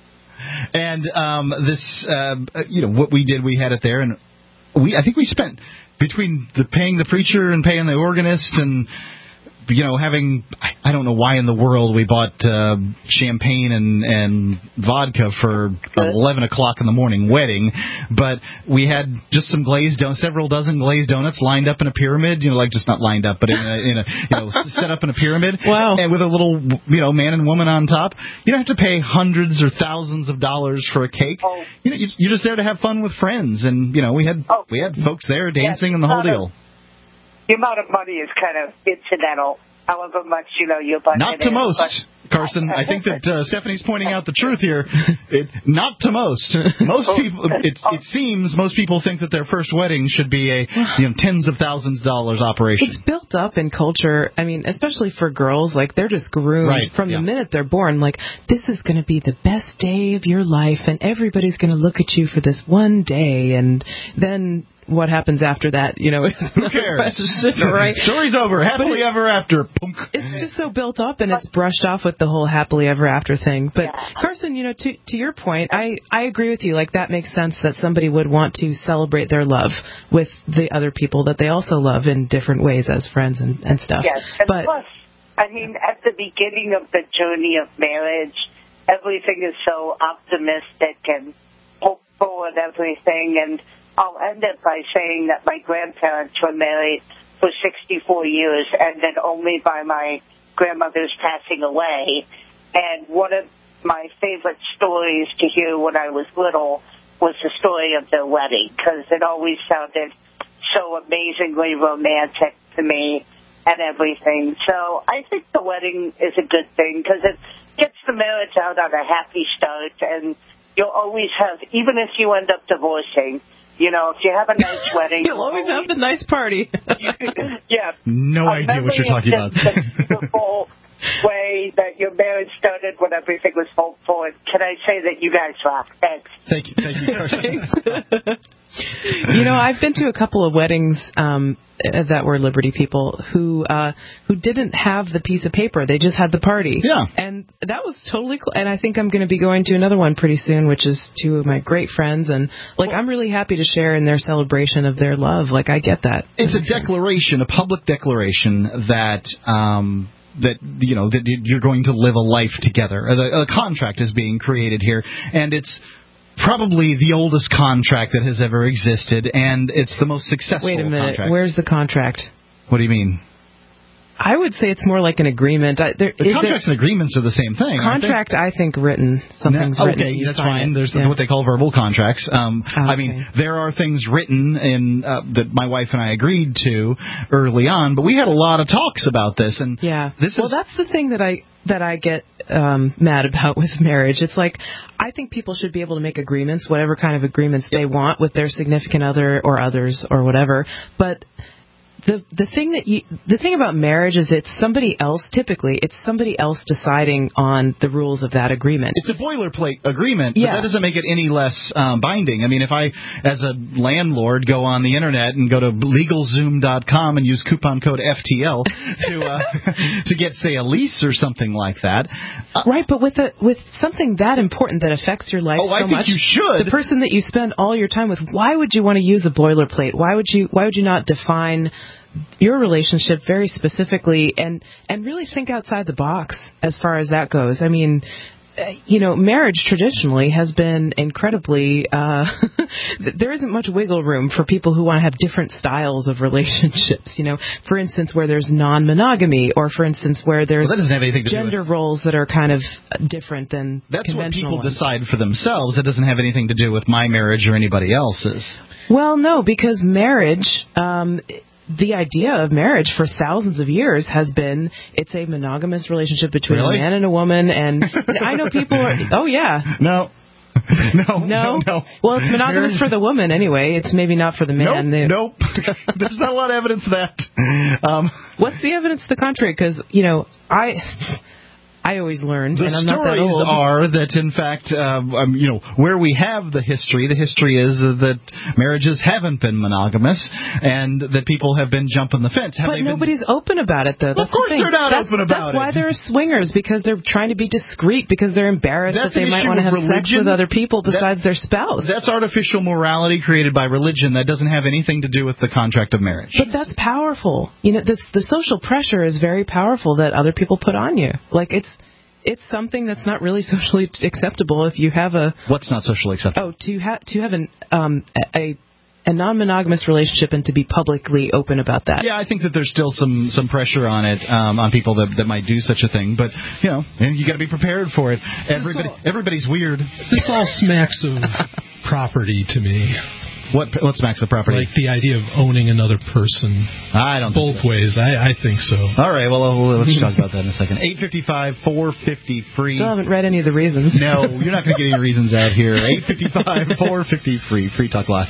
[SPEAKER 1] And um, this, uh, you know, what we did, we had it there, and we I think we spent between the paying the preacher and paying the organist and, you know, having, I don't know why in the world we bought uh, champagne and, and vodka for eleven o'clock in the morning wedding, but we had just some glazed donuts, several dozen glazed donuts lined up in a pyramid, you know, like just not lined up, but in a, in a you know, set up in a pyramid.
[SPEAKER 3] Wow.
[SPEAKER 1] And with a little, you know, man and woman on top. You don't have to pay hundreds or thousands of dollars for a cake.
[SPEAKER 16] Oh.
[SPEAKER 1] You know, you're just there to have fun with friends, and, you know, we had
[SPEAKER 16] oh.
[SPEAKER 1] we had folks there dancing
[SPEAKER 16] yes,
[SPEAKER 1] and the whole deal.
[SPEAKER 16] Of, the amount of money is kind of incidental. However much, you know, your budget
[SPEAKER 1] Not to
[SPEAKER 16] is,
[SPEAKER 1] most,
[SPEAKER 16] but
[SPEAKER 1] Carson. I think that uh, Stephanie's pointing out the truth here. It, not to most. Most people, it, it seems, most people think that their first wedding should be a, you know, tens of thousands of dollars operation.
[SPEAKER 3] It's built up in culture. I mean, especially for girls, like they're just groomed
[SPEAKER 1] right,
[SPEAKER 3] from
[SPEAKER 1] yeah.
[SPEAKER 3] the minute they're born. Like, this is going to be the best day of your life, and everybody's going to look at you for this one day, and then what happens after that, you know, is
[SPEAKER 1] who cares?
[SPEAKER 3] Question, right?
[SPEAKER 1] Story's over. Happily it, ever after. Punk.
[SPEAKER 3] It's just so built up, and it's brushed off with the whole happily ever after thing. But Carson, you know, to to your point, I I agree with you. Like, that makes sense that somebody would want to celebrate their love with the other people that they also love in different ways as friends and, and stuff.
[SPEAKER 16] Yes, and
[SPEAKER 3] but
[SPEAKER 16] plus, I mean, at the beginning of the journey of marriage, everything is so optimistic and hopeful and everything, and I'll end it by saying that my grandparents were married for sixty-four years, ended only by my grandmother's passing away. And one of my favorite stories to hear when I was little was the story of their wedding, because it always sounded so amazingly romantic to me and everything. So I think the wedding is a good thing because it gets the marriage out on a happy start, and you'll always have, even if you end up divorcing, you know, if you have a nice wedding,
[SPEAKER 3] you'll always have the nice party.
[SPEAKER 16] Yeah.
[SPEAKER 1] No idea what you're talking about.
[SPEAKER 16] The beautiful way that your marriage started when everything was hopeful. And can I say that you guys rock? Thanks.
[SPEAKER 1] Thank you. Thank you, Carson.
[SPEAKER 3] You know, I've been to a couple of weddings um, that were Liberty people who uh, who didn't have the piece of paper. They just had the party.
[SPEAKER 1] Yeah.
[SPEAKER 3] And that was totally cool. And I think I'm going to be going to another one pretty soon, which is two of my great friends. And, like, I'm really happy to share in their celebration of their love. Like, I get that.
[SPEAKER 1] It's a declaration, a public declaration that... Um, that, you know, that you're going to live a life together. A, a contract is being created here, and it's probably the oldest contract that has ever existed, and it's the most successful
[SPEAKER 3] Wait a minute.
[SPEAKER 1] contract.
[SPEAKER 3] Where's the contract?
[SPEAKER 1] What do you mean?
[SPEAKER 3] I would say it's more like an agreement. I, there,
[SPEAKER 1] the
[SPEAKER 3] is
[SPEAKER 1] contracts
[SPEAKER 3] it,
[SPEAKER 1] and agreements are the same thing.
[SPEAKER 3] Contract, I think, written. Something's
[SPEAKER 1] no,
[SPEAKER 3] written.
[SPEAKER 1] Okay, that's
[SPEAKER 3] fine.
[SPEAKER 1] fine. There's
[SPEAKER 3] yeah.
[SPEAKER 1] what they call verbal contracts. Um,
[SPEAKER 3] okay.
[SPEAKER 1] I mean, there are things written in uh, that my wife and I agreed to early on, but we had a lot of talks about this. And
[SPEAKER 3] yeah.
[SPEAKER 1] this
[SPEAKER 3] well,
[SPEAKER 1] is,
[SPEAKER 3] that's the thing that I that I get um, mad about with marriage. It's like, I think people should be able to make agreements, whatever kind of agreements they want with their significant other or others or whatever. But the the thing that you the thing about marriage is it's somebody else. Typically, it's somebody else deciding on the rules of that agreement.
[SPEAKER 1] It's a boilerplate agreement,
[SPEAKER 3] yeah.
[SPEAKER 1] but that doesn't make it any less um, binding. I mean, if I, as a landlord, go on the internet and go to legal zoom dot com and use coupon code F T L to uh, to get, say, a lease or something like that, uh,
[SPEAKER 3] right? But with a with something that important that affects your life
[SPEAKER 1] oh,
[SPEAKER 3] so
[SPEAKER 1] I think
[SPEAKER 3] much,
[SPEAKER 1] you should.
[SPEAKER 3] The person that you spend all your time with, why would you want to use a boilerplate? Why would you Why would you not define your relationship very specifically and and really think outside the box as far as that goes? I mean, you know, marriage traditionally has been incredibly uh there isn't much wiggle room for people who want to have different styles of relationships, you know, for instance where there's non-monogamy, or for instance where there's
[SPEAKER 1] well, that doesn't have anything to
[SPEAKER 3] gender
[SPEAKER 1] do with
[SPEAKER 3] roles that are kind of different than
[SPEAKER 1] that's what people
[SPEAKER 3] ones.
[SPEAKER 1] decide for themselves. That doesn't have anything to do with my marriage or anybody else's.
[SPEAKER 3] Well, no, because marriage um the idea of marriage for thousands of years has been it's a monogamous relationship between
[SPEAKER 1] really?
[SPEAKER 3] a man and a woman, and I know people are, oh yeah.
[SPEAKER 1] No. No,
[SPEAKER 3] no,
[SPEAKER 1] no, no.
[SPEAKER 3] Well, it's monogamous marriage for the woman anyway. It's maybe not for the man.
[SPEAKER 1] Nope, nope. There's not a lot of evidence of that. Um,
[SPEAKER 3] What's the evidence to the contrary? Because, you know, I... I always learned,
[SPEAKER 1] the
[SPEAKER 3] and I'm not that
[SPEAKER 1] stories
[SPEAKER 3] old.
[SPEAKER 1] are that, in fact, uh, um, you know, where we have the history, the history is uh, that marriages haven't been monogamous, and that people have been jumping the fence. Have
[SPEAKER 3] but
[SPEAKER 1] they
[SPEAKER 3] nobody's
[SPEAKER 1] been...
[SPEAKER 3] open about it, though.
[SPEAKER 1] Well,
[SPEAKER 3] That's
[SPEAKER 1] of course
[SPEAKER 3] the thing.
[SPEAKER 1] they're not
[SPEAKER 3] that's,
[SPEAKER 1] open about
[SPEAKER 3] that's
[SPEAKER 1] it.
[SPEAKER 3] That's why there are swingers, because they're trying to be discreet, because they're embarrassed
[SPEAKER 1] that's
[SPEAKER 3] that they might want to have sex with other people besides that, their spouse.
[SPEAKER 1] That's artificial morality created by religion. That doesn't have anything to do with the contract of marriage.
[SPEAKER 3] But that's powerful. You know, that's, the social pressure is very powerful that other people put on you. Like, it's... It's something that's not really socially acceptable if you have a...
[SPEAKER 1] What's not socially acceptable?
[SPEAKER 3] Oh, to, ha- to have an, um, a a non-monogamous relationship and to be publicly open about that.
[SPEAKER 1] Yeah, I think that there's still some, some pressure on it, um, on people that, that might do such a thing. But, you know, you got to be prepared for it. Everybody, all, everybody's weird.
[SPEAKER 2] This all smacks of property to me.
[SPEAKER 1] What what smacks of property?
[SPEAKER 2] Like the idea of owning another person.
[SPEAKER 1] I don't
[SPEAKER 2] both
[SPEAKER 1] think so.
[SPEAKER 2] ways. I, I think so.
[SPEAKER 1] All right. Well, let's talk about that in a second. eight fifty-five, four fifty, free.
[SPEAKER 3] Still haven't read any of the reasons.
[SPEAKER 1] No, you're not going to get any reasons out here. eight fifty-five, four fifty, free. Free Talk Live.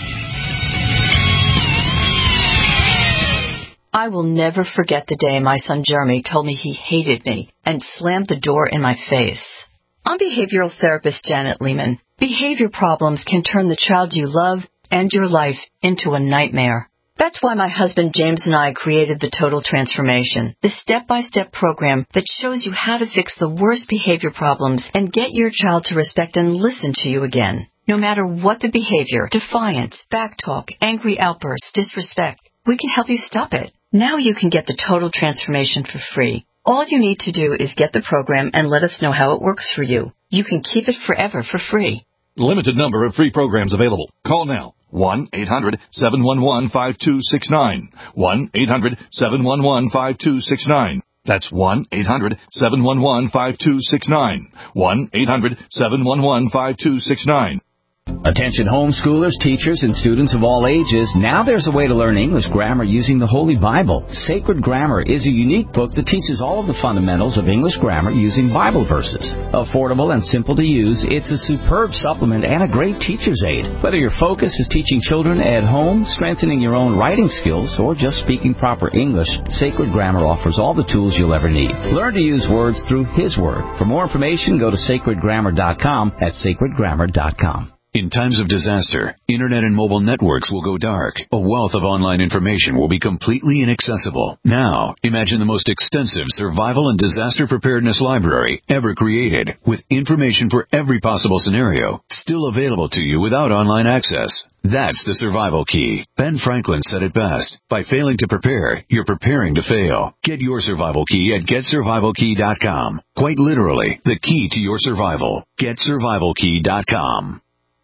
[SPEAKER 17] I will never forget the day my son Jeremy told me he hated me and slammed the door in my face. I'm behavioral therapist Janet Lehman. Behavior problems can turn the child you love and your life into a nightmare. That's why my husband James and I created the Total Transformation, the step-by-step program that shows you how to fix the worst behavior problems and get your child to respect and listen to you again. No matter what the behavior, defiance, backtalk, angry outbursts, disrespect, we can help you stop it. Now you can get the Total Transformation for free. All you need to do is get the program and let us know how it works for you. You can keep it forever for free.
[SPEAKER 18] Limited number of free programs available. Call now. one eight hundred seven one one five two six nine. one eight hundred seven one one five two six nine. That's one eight hundred seven one one five two six nine. one eight hundred seven one one five two six nine.
[SPEAKER 19] Attention homeschoolers, teachers, and students of all ages, now there's a way to learn English grammar using the Holy Bible. Sacred Grammar is a unique book that teaches all of the fundamentals of English grammar using Bible verses. Affordable and simple to use, it's a superb supplement and a great teacher's aid. Whether your focus is teaching children at home, strengthening your own writing skills, or just speaking proper English, Sacred Grammar offers all the tools you'll ever need. Learn to use words through His Word. For more information, go to sacred grammar dot com at sacred grammar dot com.
[SPEAKER 7] In times of disaster, internet and mobile networks will go dark. A wealth of online information will be completely inaccessible. Now, imagine the most extensive survival and disaster preparedness library ever created, with information for every possible scenario, still available to you without online access. That's the survival key. Ben Franklin said it best. By failing to prepare, you're preparing to fail. Get your survival key at get survival key dot com. Quite literally, the key to your survival. get survival key dot com.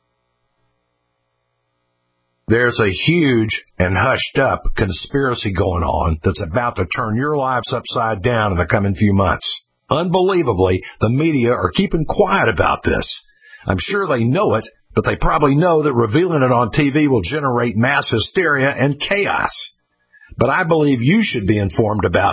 [SPEAKER 20] There's a huge and hushed-up conspiracy going on that's about to turn your lives upside down in the coming few months. Unbelievably, the media are keeping quiet about this. I'm sure they know it, but they probably know that revealing it on T V will generate mass hysteria and chaos. But I believe you should be informed about it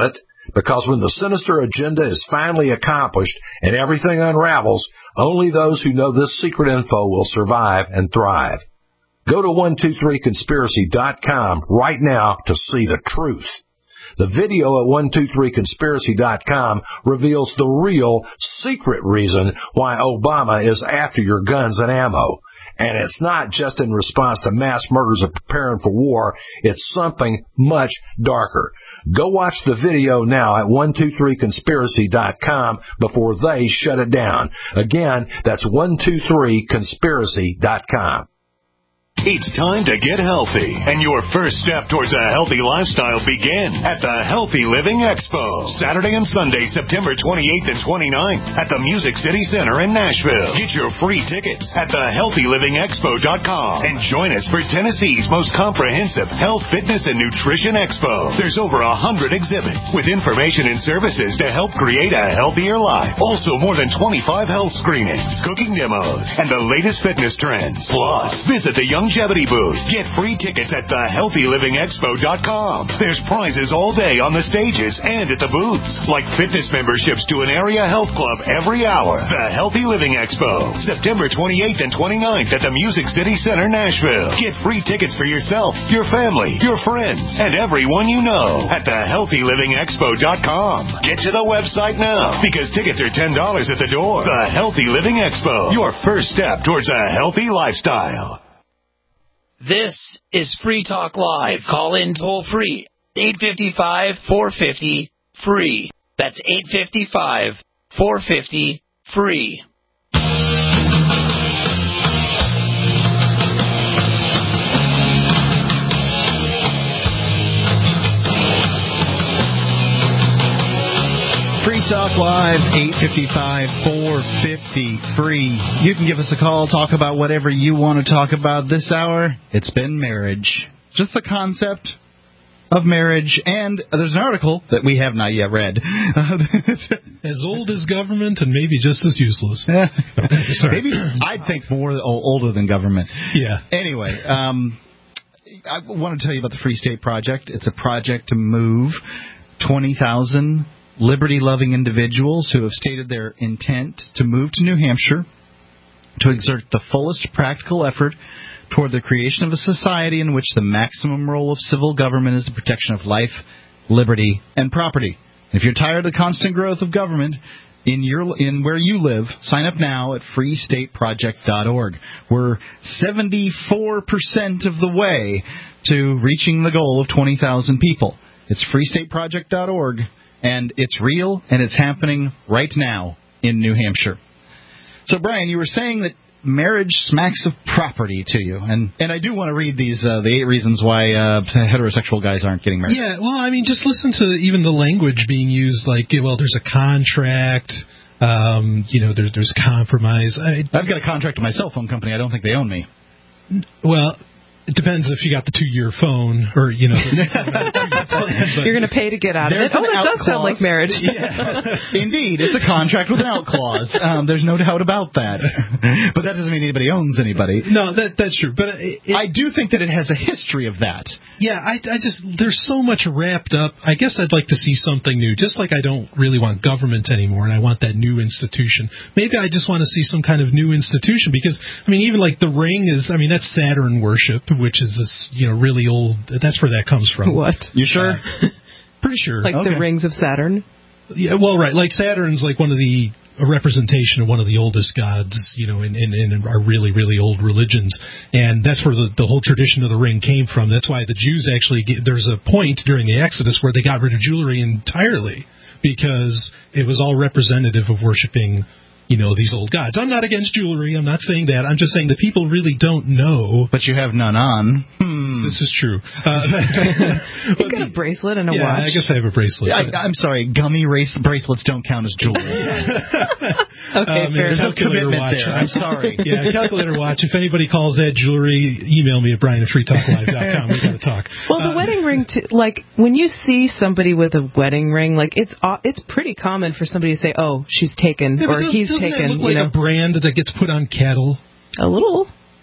[SPEAKER 20] Because when the sinister agenda is finally accomplished and everything unravels, only those who know this secret info will survive and thrive. Go to one two three conspiracy dot com right now to see the truth. The video at one two three conspiracy dot com reveals the real, secret reason why Obama is after your guns and ammo. And it's not just in response to mass murders of preparing for war. It's something much darker. Go watch the video now at one two three conspiracy dot com before they shut it down. Again, that's one two three conspiracy dot com.
[SPEAKER 11] It's time to get healthy, and your first step towards a healthy lifestyle begins at the Healthy Living Expo, Saturday and Sunday, September twenty-eighth and twenty-ninth at the Music City Center in Nashville. Get your free tickets at the healthy living expo dot com and join us for Tennessee's most comprehensive health, fitness, and nutrition expo. There's over a hundred exhibits with information and services to help create a healthier life. Also, more than twenty-five health screenings, cooking demos, and the latest fitness trends. Plus, visit the Young Longevity booth. Get free tickets at the healthy living expo dot com. There's prizes all day on the stages and at the booths, like fitness memberships to an area health club every hour. The Healthy Living Expo, September twenty-eighth and twenty-ninth at the Music City Center, Nashville. Get free tickets for yourself, your family, your friends, and everyone you know at the healthy living expo dot com. Get to the website now because tickets are ten dollars at the door. The Healthy Living Expo, your first step towards a healthy lifestyle.
[SPEAKER 9] This is Free Talk Live. Call in toll free. eight five five, four five zero, free. That's eight five five, four five zero, free.
[SPEAKER 1] Free Talk Live, eight five five, four five zero, free. You can give us a call, talk about whatever you want to talk about this hour. It's been marriage. Just the concept of marriage, and there's an article that we have not yet read.
[SPEAKER 2] As old as government and maybe just as useless.
[SPEAKER 1] Maybe I'd think more older than government.
[SPEAKER 2] Yeah.
[SPEAKER 1] Anyway, um, I want to tell you about the Free State Project. It's a project to move twenty thousand liberty-loving individuals who have stated their intent to move to New Hampshire to exert the fullest practical effort toward the creation of a society in which the maximum role of civil government is the protection of life, liberty, and property. If you're tired of the constant growth of government in your in where you live, sign up now at free state project dot org. We're seventy-four percent of the way to reaching the goal of twenty thousand people. It's free state project dot org. And it's real, and it's happening right now in New Hampshire. So, Brian, you were saying that marriage smacks of property to you, and and I do want to read these uh, the eight reasons why uh, heterosexual guys aren't getting married.
[SPEAKER 2] Yeah, well, I mean, just listen to even the language being used. Like, well, there's a contract. Um, you know, there's there's compromise. I,
[SPEAKER 1] I've got a contract with my cell phone company. I don't think they own me.
[SPEAKER 2] Well. It depends if you got the two-year phone or, you know.
[SPEAKER 3] You're going to pay to get out of it. Oh, that does sound like marriage.
[SPEAKER 1] Yeah. Indeed. It's a contract with an out clause. Um, there's no doubt about that. But that doesn't mean anybody owns anybody.
[SPEAKER 2] No, that that's true. But it, it,
[SPEAKER 1] I do think that it has a history of that.
[SPEAKER 2] Yeah, I, I just, there's so much wrapped up. I guess I'd like to see something new. Just like I don't really want government anymore and I want that new institution. Maybe I just want to see some kind of new institution because, I mean, even like the ring is, I mean, that's Saturn worship, which is this, you know, really old. That's where that comes from.
[SPEAKER 3] What?
[SPEAKER 1] You sure?
[SPEAKER 2] Uh, pretty sure.
[SPEAKER 3] Like
[SPEAKER 2] okay.
[SPEAKER 3] the rings of Saturn?
[SPEAKER 2] Yeah, well, right. Like Saturn's like one of the a representation of one of the oldest gods, you know, in, in, in our really, really old religions. And that's where the, the whole tradition of the ring came from. That's why the Jews actually, get, there's a point during the Exodus where they got rid of jewelry entirely because it was all representative of worshiping, you know, these old gods. I'm not against jewelry. I'm not saying that. I'm just saying that people really don't know.
[SPEAKER 1] But you have none on. Hmm.
[SPEAKER 2] This is true. Uh,
[SPEAKER 3] you got a bracelet and a
[SPEAKER 2] yeah,
[SPEAKER 3] watch.
[SPEAKER 2] I guess I have a bracelet.
[SPEAKER 1] I, I'm sorry. Gummy race bracelets don't count as jewelry.
[SPEAKER 3] Okay,
[SPEAKER 2] um,
[SPEAKER 3] fair
[SPEAKER 1] There's no commitment
[SPEAKER 2] watch.
[SPEAKER 1] there. I'm sorry.
[SPEAKER 2] Yeah, calculator watch. If anybody calls that jewelry, email me at brian at free talk live dot com. We got to talk.
[SPEAKER 3] Well, the uh, wedding ring, too, like, when you see somebody with a wedding ring, like, it's uh, it's pretty common for somebody to say, oh, she's taken,
[SPEAKER 2] yeah,
[SPEAKER 3] or
[SPEAKER 2] does,
[SPEAKER 3] he's
[SPEAKER 2] doesn't
[SPEAKER 3] taken.
[SPEAKER 2] It look like
[SPEAKER 3] you know?
[SPEAKER 2] a brand that gets put on cattle?
[SPEAKER 3] A little.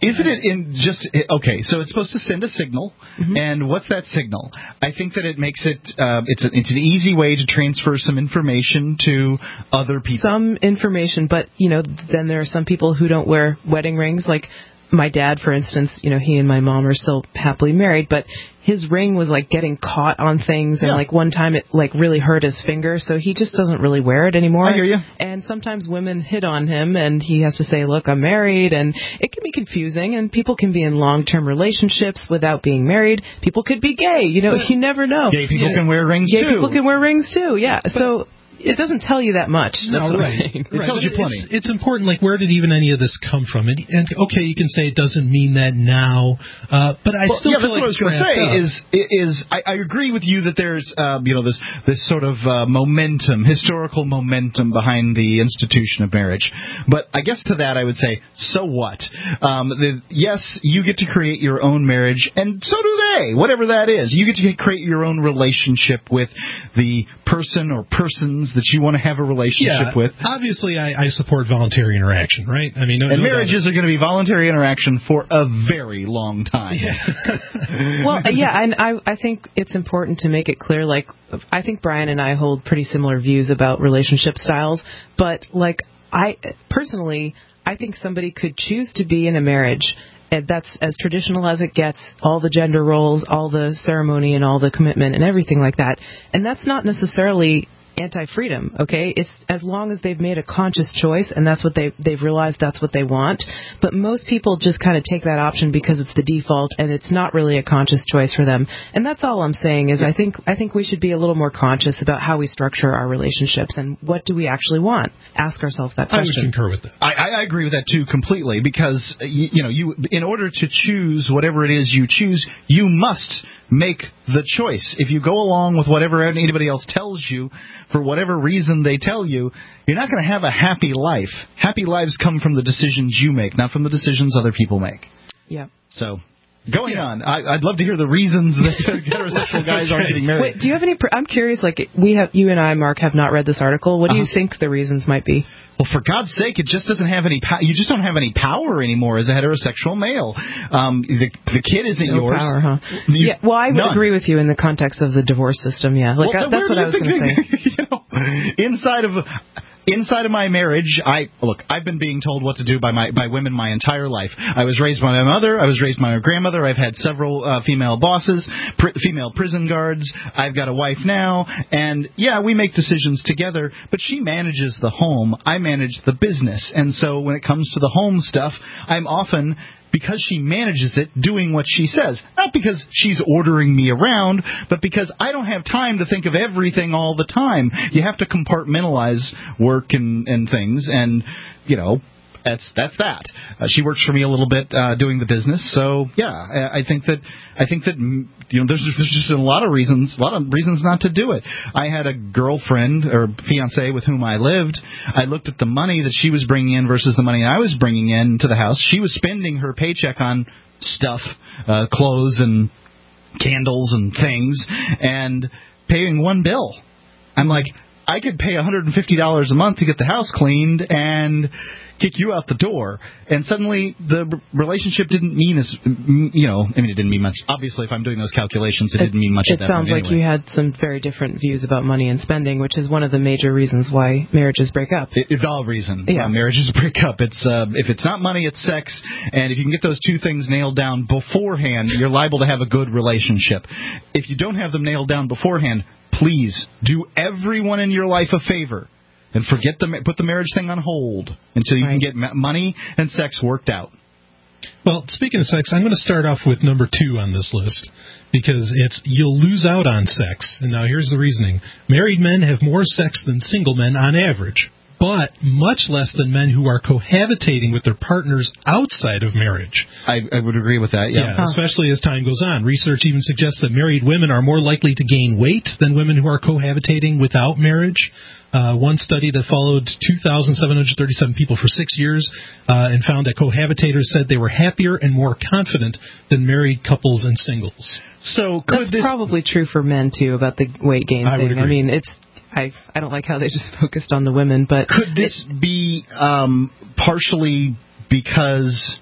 [SPEAKER 1] Isn't it in just okay? So it's supposed to send a signal, mm-hmm. and what's that signal? I think that it makes it uh, it's a, it's an easy way to transfer some information to other people.
[SPEAKER 3] Some information, but you know, then there are some people who don't wear wedding rings, like. My dad, for instance, you know, he and my mom are still happily married, but his ring was like getting caught on things, and yeah. like one time it like really hurt his finger, so he just doesn't really wear it anymore.
[SPEAKER 1] I hear you.
[SPEAKER 3] And sometimes women hit on him, and he has to say, "Look, I'm married," and it can be confusing. And people can be in long-term relationships without being married. People could be gay. You know, you never know.
[SPEAKER 1] Gay people yeah. can wear rings
[SPEAKER 3] gay
[SPEAKER 1] too.
[SPEAKER 3] Gay people can wear rings too. Yeah. But so. It doesn't tell you that much. That's
[SPEAKER 2] no,
[SPEAKER 3] what
[SPEAKER 2] right.
[SPEAKER 3] I'm saying.
[SPEAKER 1] It
[SPEAKER 2] right.
[SPEAKER 1] tells you plenty.
[SPEAKER 2] It's, it's important, like, where did even any of this come from? And, and okay, you can say it doesn't mean that now, uh, but I
[SPEAKER 1] well,
[SPEAKER 2] still
[SPEAKER 1] yeah,
[SPEAKER 2] feel
[SPEAKER 1] that's
[SPEAKER 2] like
[SPEAKER 1] what I was going to say
[SPEAKER 2] up.
[SPEAKER 1] is, is I, I agree with you that there's, um, you know, this, this sort of uh, momentum, historical momentum behind the institution of marriage. But I guess to that I would say, so what? Um, the, yes, you get to create your own marriage, and so do they, whatever that is. You get to create your own relationship with the person or persons that you want to have a relationship
[SPEAKER 2] yeah,
[SPEAKER 1] with.
[SPEAKER 2] Obviously, I, I support voluntary interaction, right? I mean, no,
[SPEAKER 1] and
[SPEAKER 2] no
[SPEAKER 1] marriages are going to be voluntary interaction for a very long time.
[SPEAKER 2] Yeah.
[SPEAKER 3] Well, yeah, and I, I think it's important to make it clear. Like, I think Brian and I hold pretty similar views about relationship styles, but like, I personally, I think somebody could choose to be in a marriage. And that's as traditional as it gets, all the gender roles, all the ceremony, and all the commitment and everything like that. And that's not necessarily anti-freedom, okay? It's as long as they've made a conscious choice and that's what they they've realized that's what they want. But most people just kind of take that option because it's the default and it's not really a conscious choice for them. And that's all I'm saying is I think I think we should be a little more conscious about how we structure our relationships and what do we actually want. Ask ourselves that question.
[SPEAKER 2] I would concur with that.
[SPEAKER 1] I, I agree with that too completely because you, you know you in order to choose whatever it is you choose, you must make the choice. If you go along with whatever anybody else tells you, for whatever reason they tell you, you're not going to have a happy life. Happy lives come from the decisions you make, not from the decisions other people make.
[SPEAKER 3] Yeah.
[SPEAKER 1] So, going yeah. on, I, I'd love to hear the reasons that heterosexual guys aren't getting married.
[SPEAKER 3] Wait, do you have any? Pr- I'm curious. Like we have, you and I, Mark, have not read this article. What do uh-huh. you think the reasons might be?
[SPEAKER 1] Well, for God's sake, it just doesn't have any power. You just don't have any power anymore as a heterosexual male. Um, the the kid isn't
[SPEAKER 3] no
[SPEAKER 1] yours.
[SPEAKER 3] Power, huh?
[SPEAKER 1] You,
[SPEAKER 3] yeah. Well, I would
[SPEAKER 1] none.
[SPEAKER 3] agree with you in the context of the divorce system. Yeah, like
[SPEAKER 1] well,
[SPEAKER 3] uh, that's what I was going to say.
[SPEAKER 1] You know, inside of. Inside of my marriage, I look. I've been being told what to do by my by women my entire life. I was raised by my mother. I was raised by my grandmother. I've had several uh, female bosses, pr- female prison guards. I've got a wife now, and yeah, we make decisions together. But she manages the home. I manage the business, and so when it comes to the home stuff, I'm often. Because she manages it, doing what she says. Not because she's ordering me around, but because I don't have time to think of everything all the time. You have to compartmentalize work and, and things, and, you know, that's that's that. Uh, she works for me a little bit uh, doing the business, so yeah, I, I think that I think that you know there's there's just a lot of reasons, a lot of reasons not to do it. I had a girlfriend or fiance with whom I lived. I looked at the money that she was bringing in versus the money I was bringing in to the house. She was spending her paycheck on stuff, uh, clothes and candles and things, and paying one bill. I'm like, I could pay one hundred fifty dollars a month to get the house cleaned and kick you out the door, and suddenly the relationship didn't mean as, you know, I mean, it didn't mean much. Obviously, if I'm doing those calculations, it, it didn't mean much at that point.
[SPEAKER 3] It sounds like
[SPEAKER 1] anyway.
[SPEAKER 3] you had some very different views about money and spending, which is one of the major reasons why marriages break up.
[SPEAKER 1] It, it's all reason
[SPEAKER 3] yeah.
[SPEAKER 1] why marriages break up. It's uh, if it's not money, it's sex, and if you can get those two things nailed down beforehand, you're liable to have a good relationship. If you don't have them nailed down beforehand, please do everyone in your life a favor. And forget the put the marriage thing on hold until you right. can get ma- money and sex worked out.
[SPEAKER 2] Well, speaking of sex, I'm going to start off with number two on this list because it's you'll lose out on sex. And now here's the reasoning. Married men have more sex than single men on average, but much less than men who are cohabitating with their partners outside of marriage.
[SPEAKER 1] I, I would agree with that, yeah.
[SPEAKER 2] yeah huh. Especially as time goes on. Research even suggests that married women are more likely to gain weight than women who are cohabitating without marriage. Uh, one study that followed two thousand seven hundred thirty-seven people for six years uh, and found that cohabitators said they were happier and more confident than married couples and singles.
[SPEAKER 1] So could
[SPEAKER 3] That's
[SPEAKER 1] this...
[SPEAKER 3] probably true for men, too, about the weight gain
[SPEAKER 2] I
[SPEAKER 3] thing.
[SPEAKER 2] Would agree.
[SPEAKER 3] I mean, it's... I I don't like how they just focused on the women, but...
[SPEAKER 1] Could this
[SPEAKER 3] it,
[SPEAKER 1] be um, partially because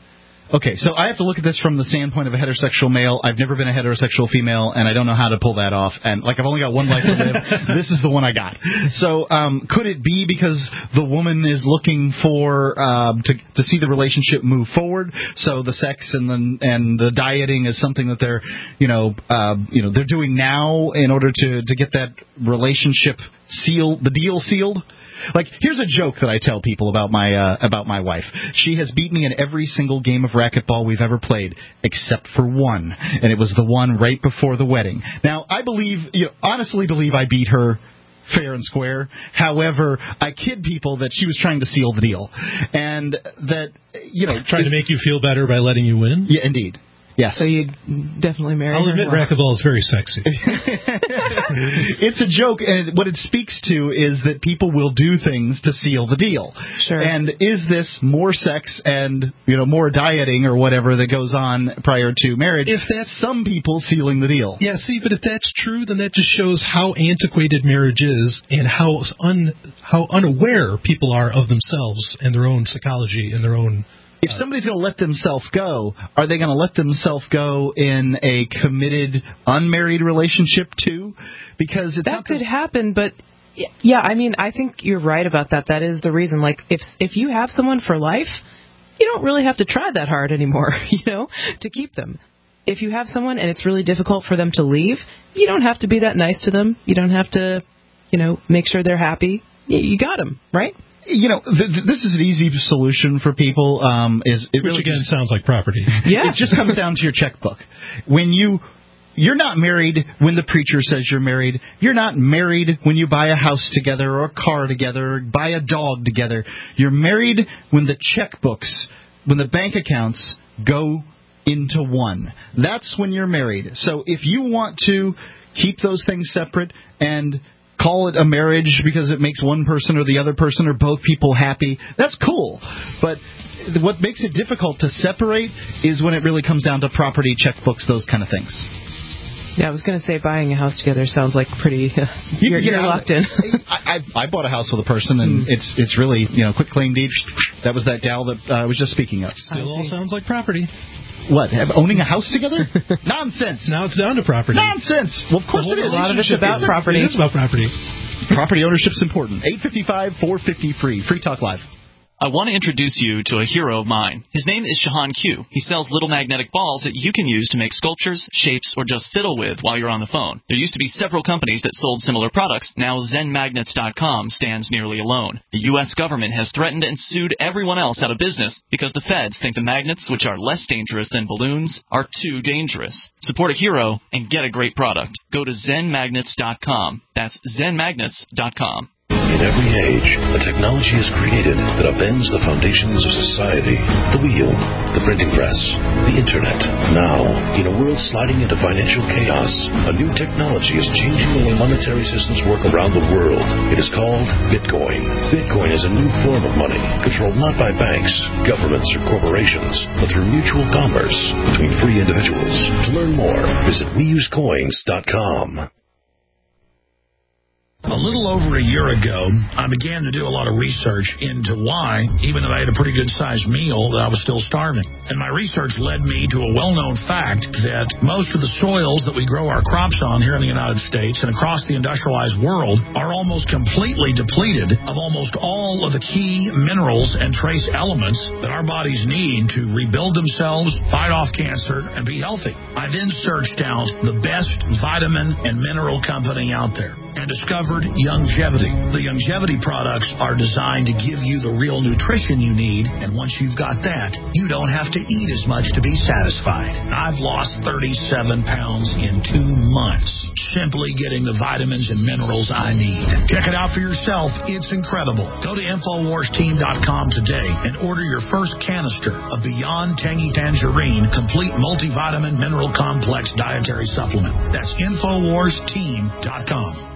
[SPEAKER 1] Okay, so I have to look at this from the standpoint of a heterosexual male. I've never been a heterosexual female, and I don't know how to pull that off. And, like, I've only got one life to live. This is the one I got. So um, could it be because the woman is looking for uh, to to see the relationship move forward? So the sex and the and the dieting is something that they're, you know, uh, you know, they're doing now in order to to get that relationship sealed, the deal sealed. Like, here's a joke that I tell people about my uh, about my wife. She has beat me in every single game of racquetball we've ever played, except for one, and it was the one right before the wedding. Now, I believe, you know, honestly believe I beat her fair and square. However, I kid people that she was trying to seal the deal, and that, you know,
[SPEAKER 2] trying to make you feel better by letting you win.
[SPEAKER 1] Yeah, indeed. Yes.
[SPEAKER 3] So you definitely married
[SPEAKER 2] I'll
[SPEAKER 3] her.
[SPEAKER 2] admit racquetball is very sexy.
[SPEAKER 1] It's a joke, and what it speaks to is that people will do things to seal the deal.
[SPEAKER 3] Sure.
[SPEAKER 1] And is this more sex and, you know, more dieting or whatever that goes on prior to marriage? If that's some people sealing the deal.
[SPEAKER 2] Yeah, see, but if that's true, then that just shows how antiquated marriage is and how un, how unaware people are of themselves and their own psychology and their own...
[SPEAKER 1] If somebody's going to let themselves go, are they going to let themselves go in a committed, unmarried relationship too? Because it's
[SPEAKER 3] that could happen, but yeah, I mean, I think you're right about that. That is the reason. Like, if if you have someone for life, you don't really have to try that hard anymore, you know, to keep them. If you have someone and it's really difficult for them to leave, you don't have to be that nice to them. You don't have to, you know, make sure they're happy. You got them, right?
[SPEAKER 1] You know, th- th- this is an easy solution for people. Um, is it
[SPEAKER 2] Which
[SPEAKER 1] really
[SPEAKER 2] again
[SPEAKER 1] just,
[SPEAKER 2] sounds like property.
[SPEAKER 3] Yeah.
[SPEAKER 1] It just comes down to your checkbook. When you you're not married when the preacher says you're married. You're not married when you buy a house together or a car together or buy a dog together. You're married when the checkbooks, when the bank accounts go into one. That's when you're married. So if you want to keep those things separate and call it a marriage because it makes one person or the other person or both people happy, that's cool. But what makes it difficult to separate is when it really comes down to property, checkbooks, those kind of things.
[SPEAKER 3] Yeah, I was going to say buying a house together sounds like pretty. Uh,
[SPEAKER 1] you
[SPEAKER 3] you're you're locked in.
[SPEAKER 1] I, I I bought a house with a person, and mm. it's it's really, you know, quick claim deed. That was that gal that uh, I was just speaking of.
[SPEAKER 2] Still all sounds like property.
[SPEAKER 1] What, owning a house together? Nonsense.
[SPEAKER 2] Now it's down to property.
[SPEAKER 1] Nonsense. Well, of course it is.
[SPEAKER 3] A lot of it's about
[SPEAKER 2] it's,
[SPEAKER 3] property.
[SPEAKER 2] It is about property.
[SPEAKER 1] Property ownership's important. eight five five, four five zero, free. Free Talk Live.
[SPEAKER 21] I want to introduce you to a hero of mine. His name is Shahan Q. He sells little magnetic balls that you can use to make sculptures, shapes, or just fiddle with while you're on the phone. There used to be several companies that sold similar products. Now Zen Magnets dot com stands nearly alone. The U S government has threatened and sued everyone else out of business because the feds think the magnets, which are less dangerous than balloons, are too dangerous. Support a hero and get a great product. Go to Zen Magnets dot com. That's Zen Magnets dot com.
[SPEAKER 22] In every age, a technology is created that upends the foundations of society. The wheel, the printing press, the internet. Now, in a world sliding into financial chaos, a new technology is changing the way monetary systems work around the world. It is called Bitcoin. Bitcoin is a new form of money, controlled not by banks, governments, or corporations, but through mutual commerce between free individuals. To learn more, visit we use coins dot com.
[SPEAKER 23] A little over a year ago, I began to do a lot of research into why, even though I had a pretty good-sized meal, that I was still starving. And my research led me to a well-known fact that most of the soils that we grow our crops on here in the United States and across the industrialized world are almost completely depleted of almost all of the key minerals and trace elements that our bodies need to rebuild themselves, fight off cancer, and be healthy. I then searched out the best vitamin and mineral company out there and discovered Youngevity. The Youngevity products are designed to give you the real nutrition you need, and once you've got that, you don't have to eat as much to be satisfied. I've lost thirty-seven pounds in two months, simply getting the vitamins and minerals I need. Check it out for yourself. It's incredible. Go to Infowars Team dot com today and order your first canister of Beyond Tangy Tangerine Complete Multivitamin Mineral Complex Dietary Supplement. That's Infowars Team dot com.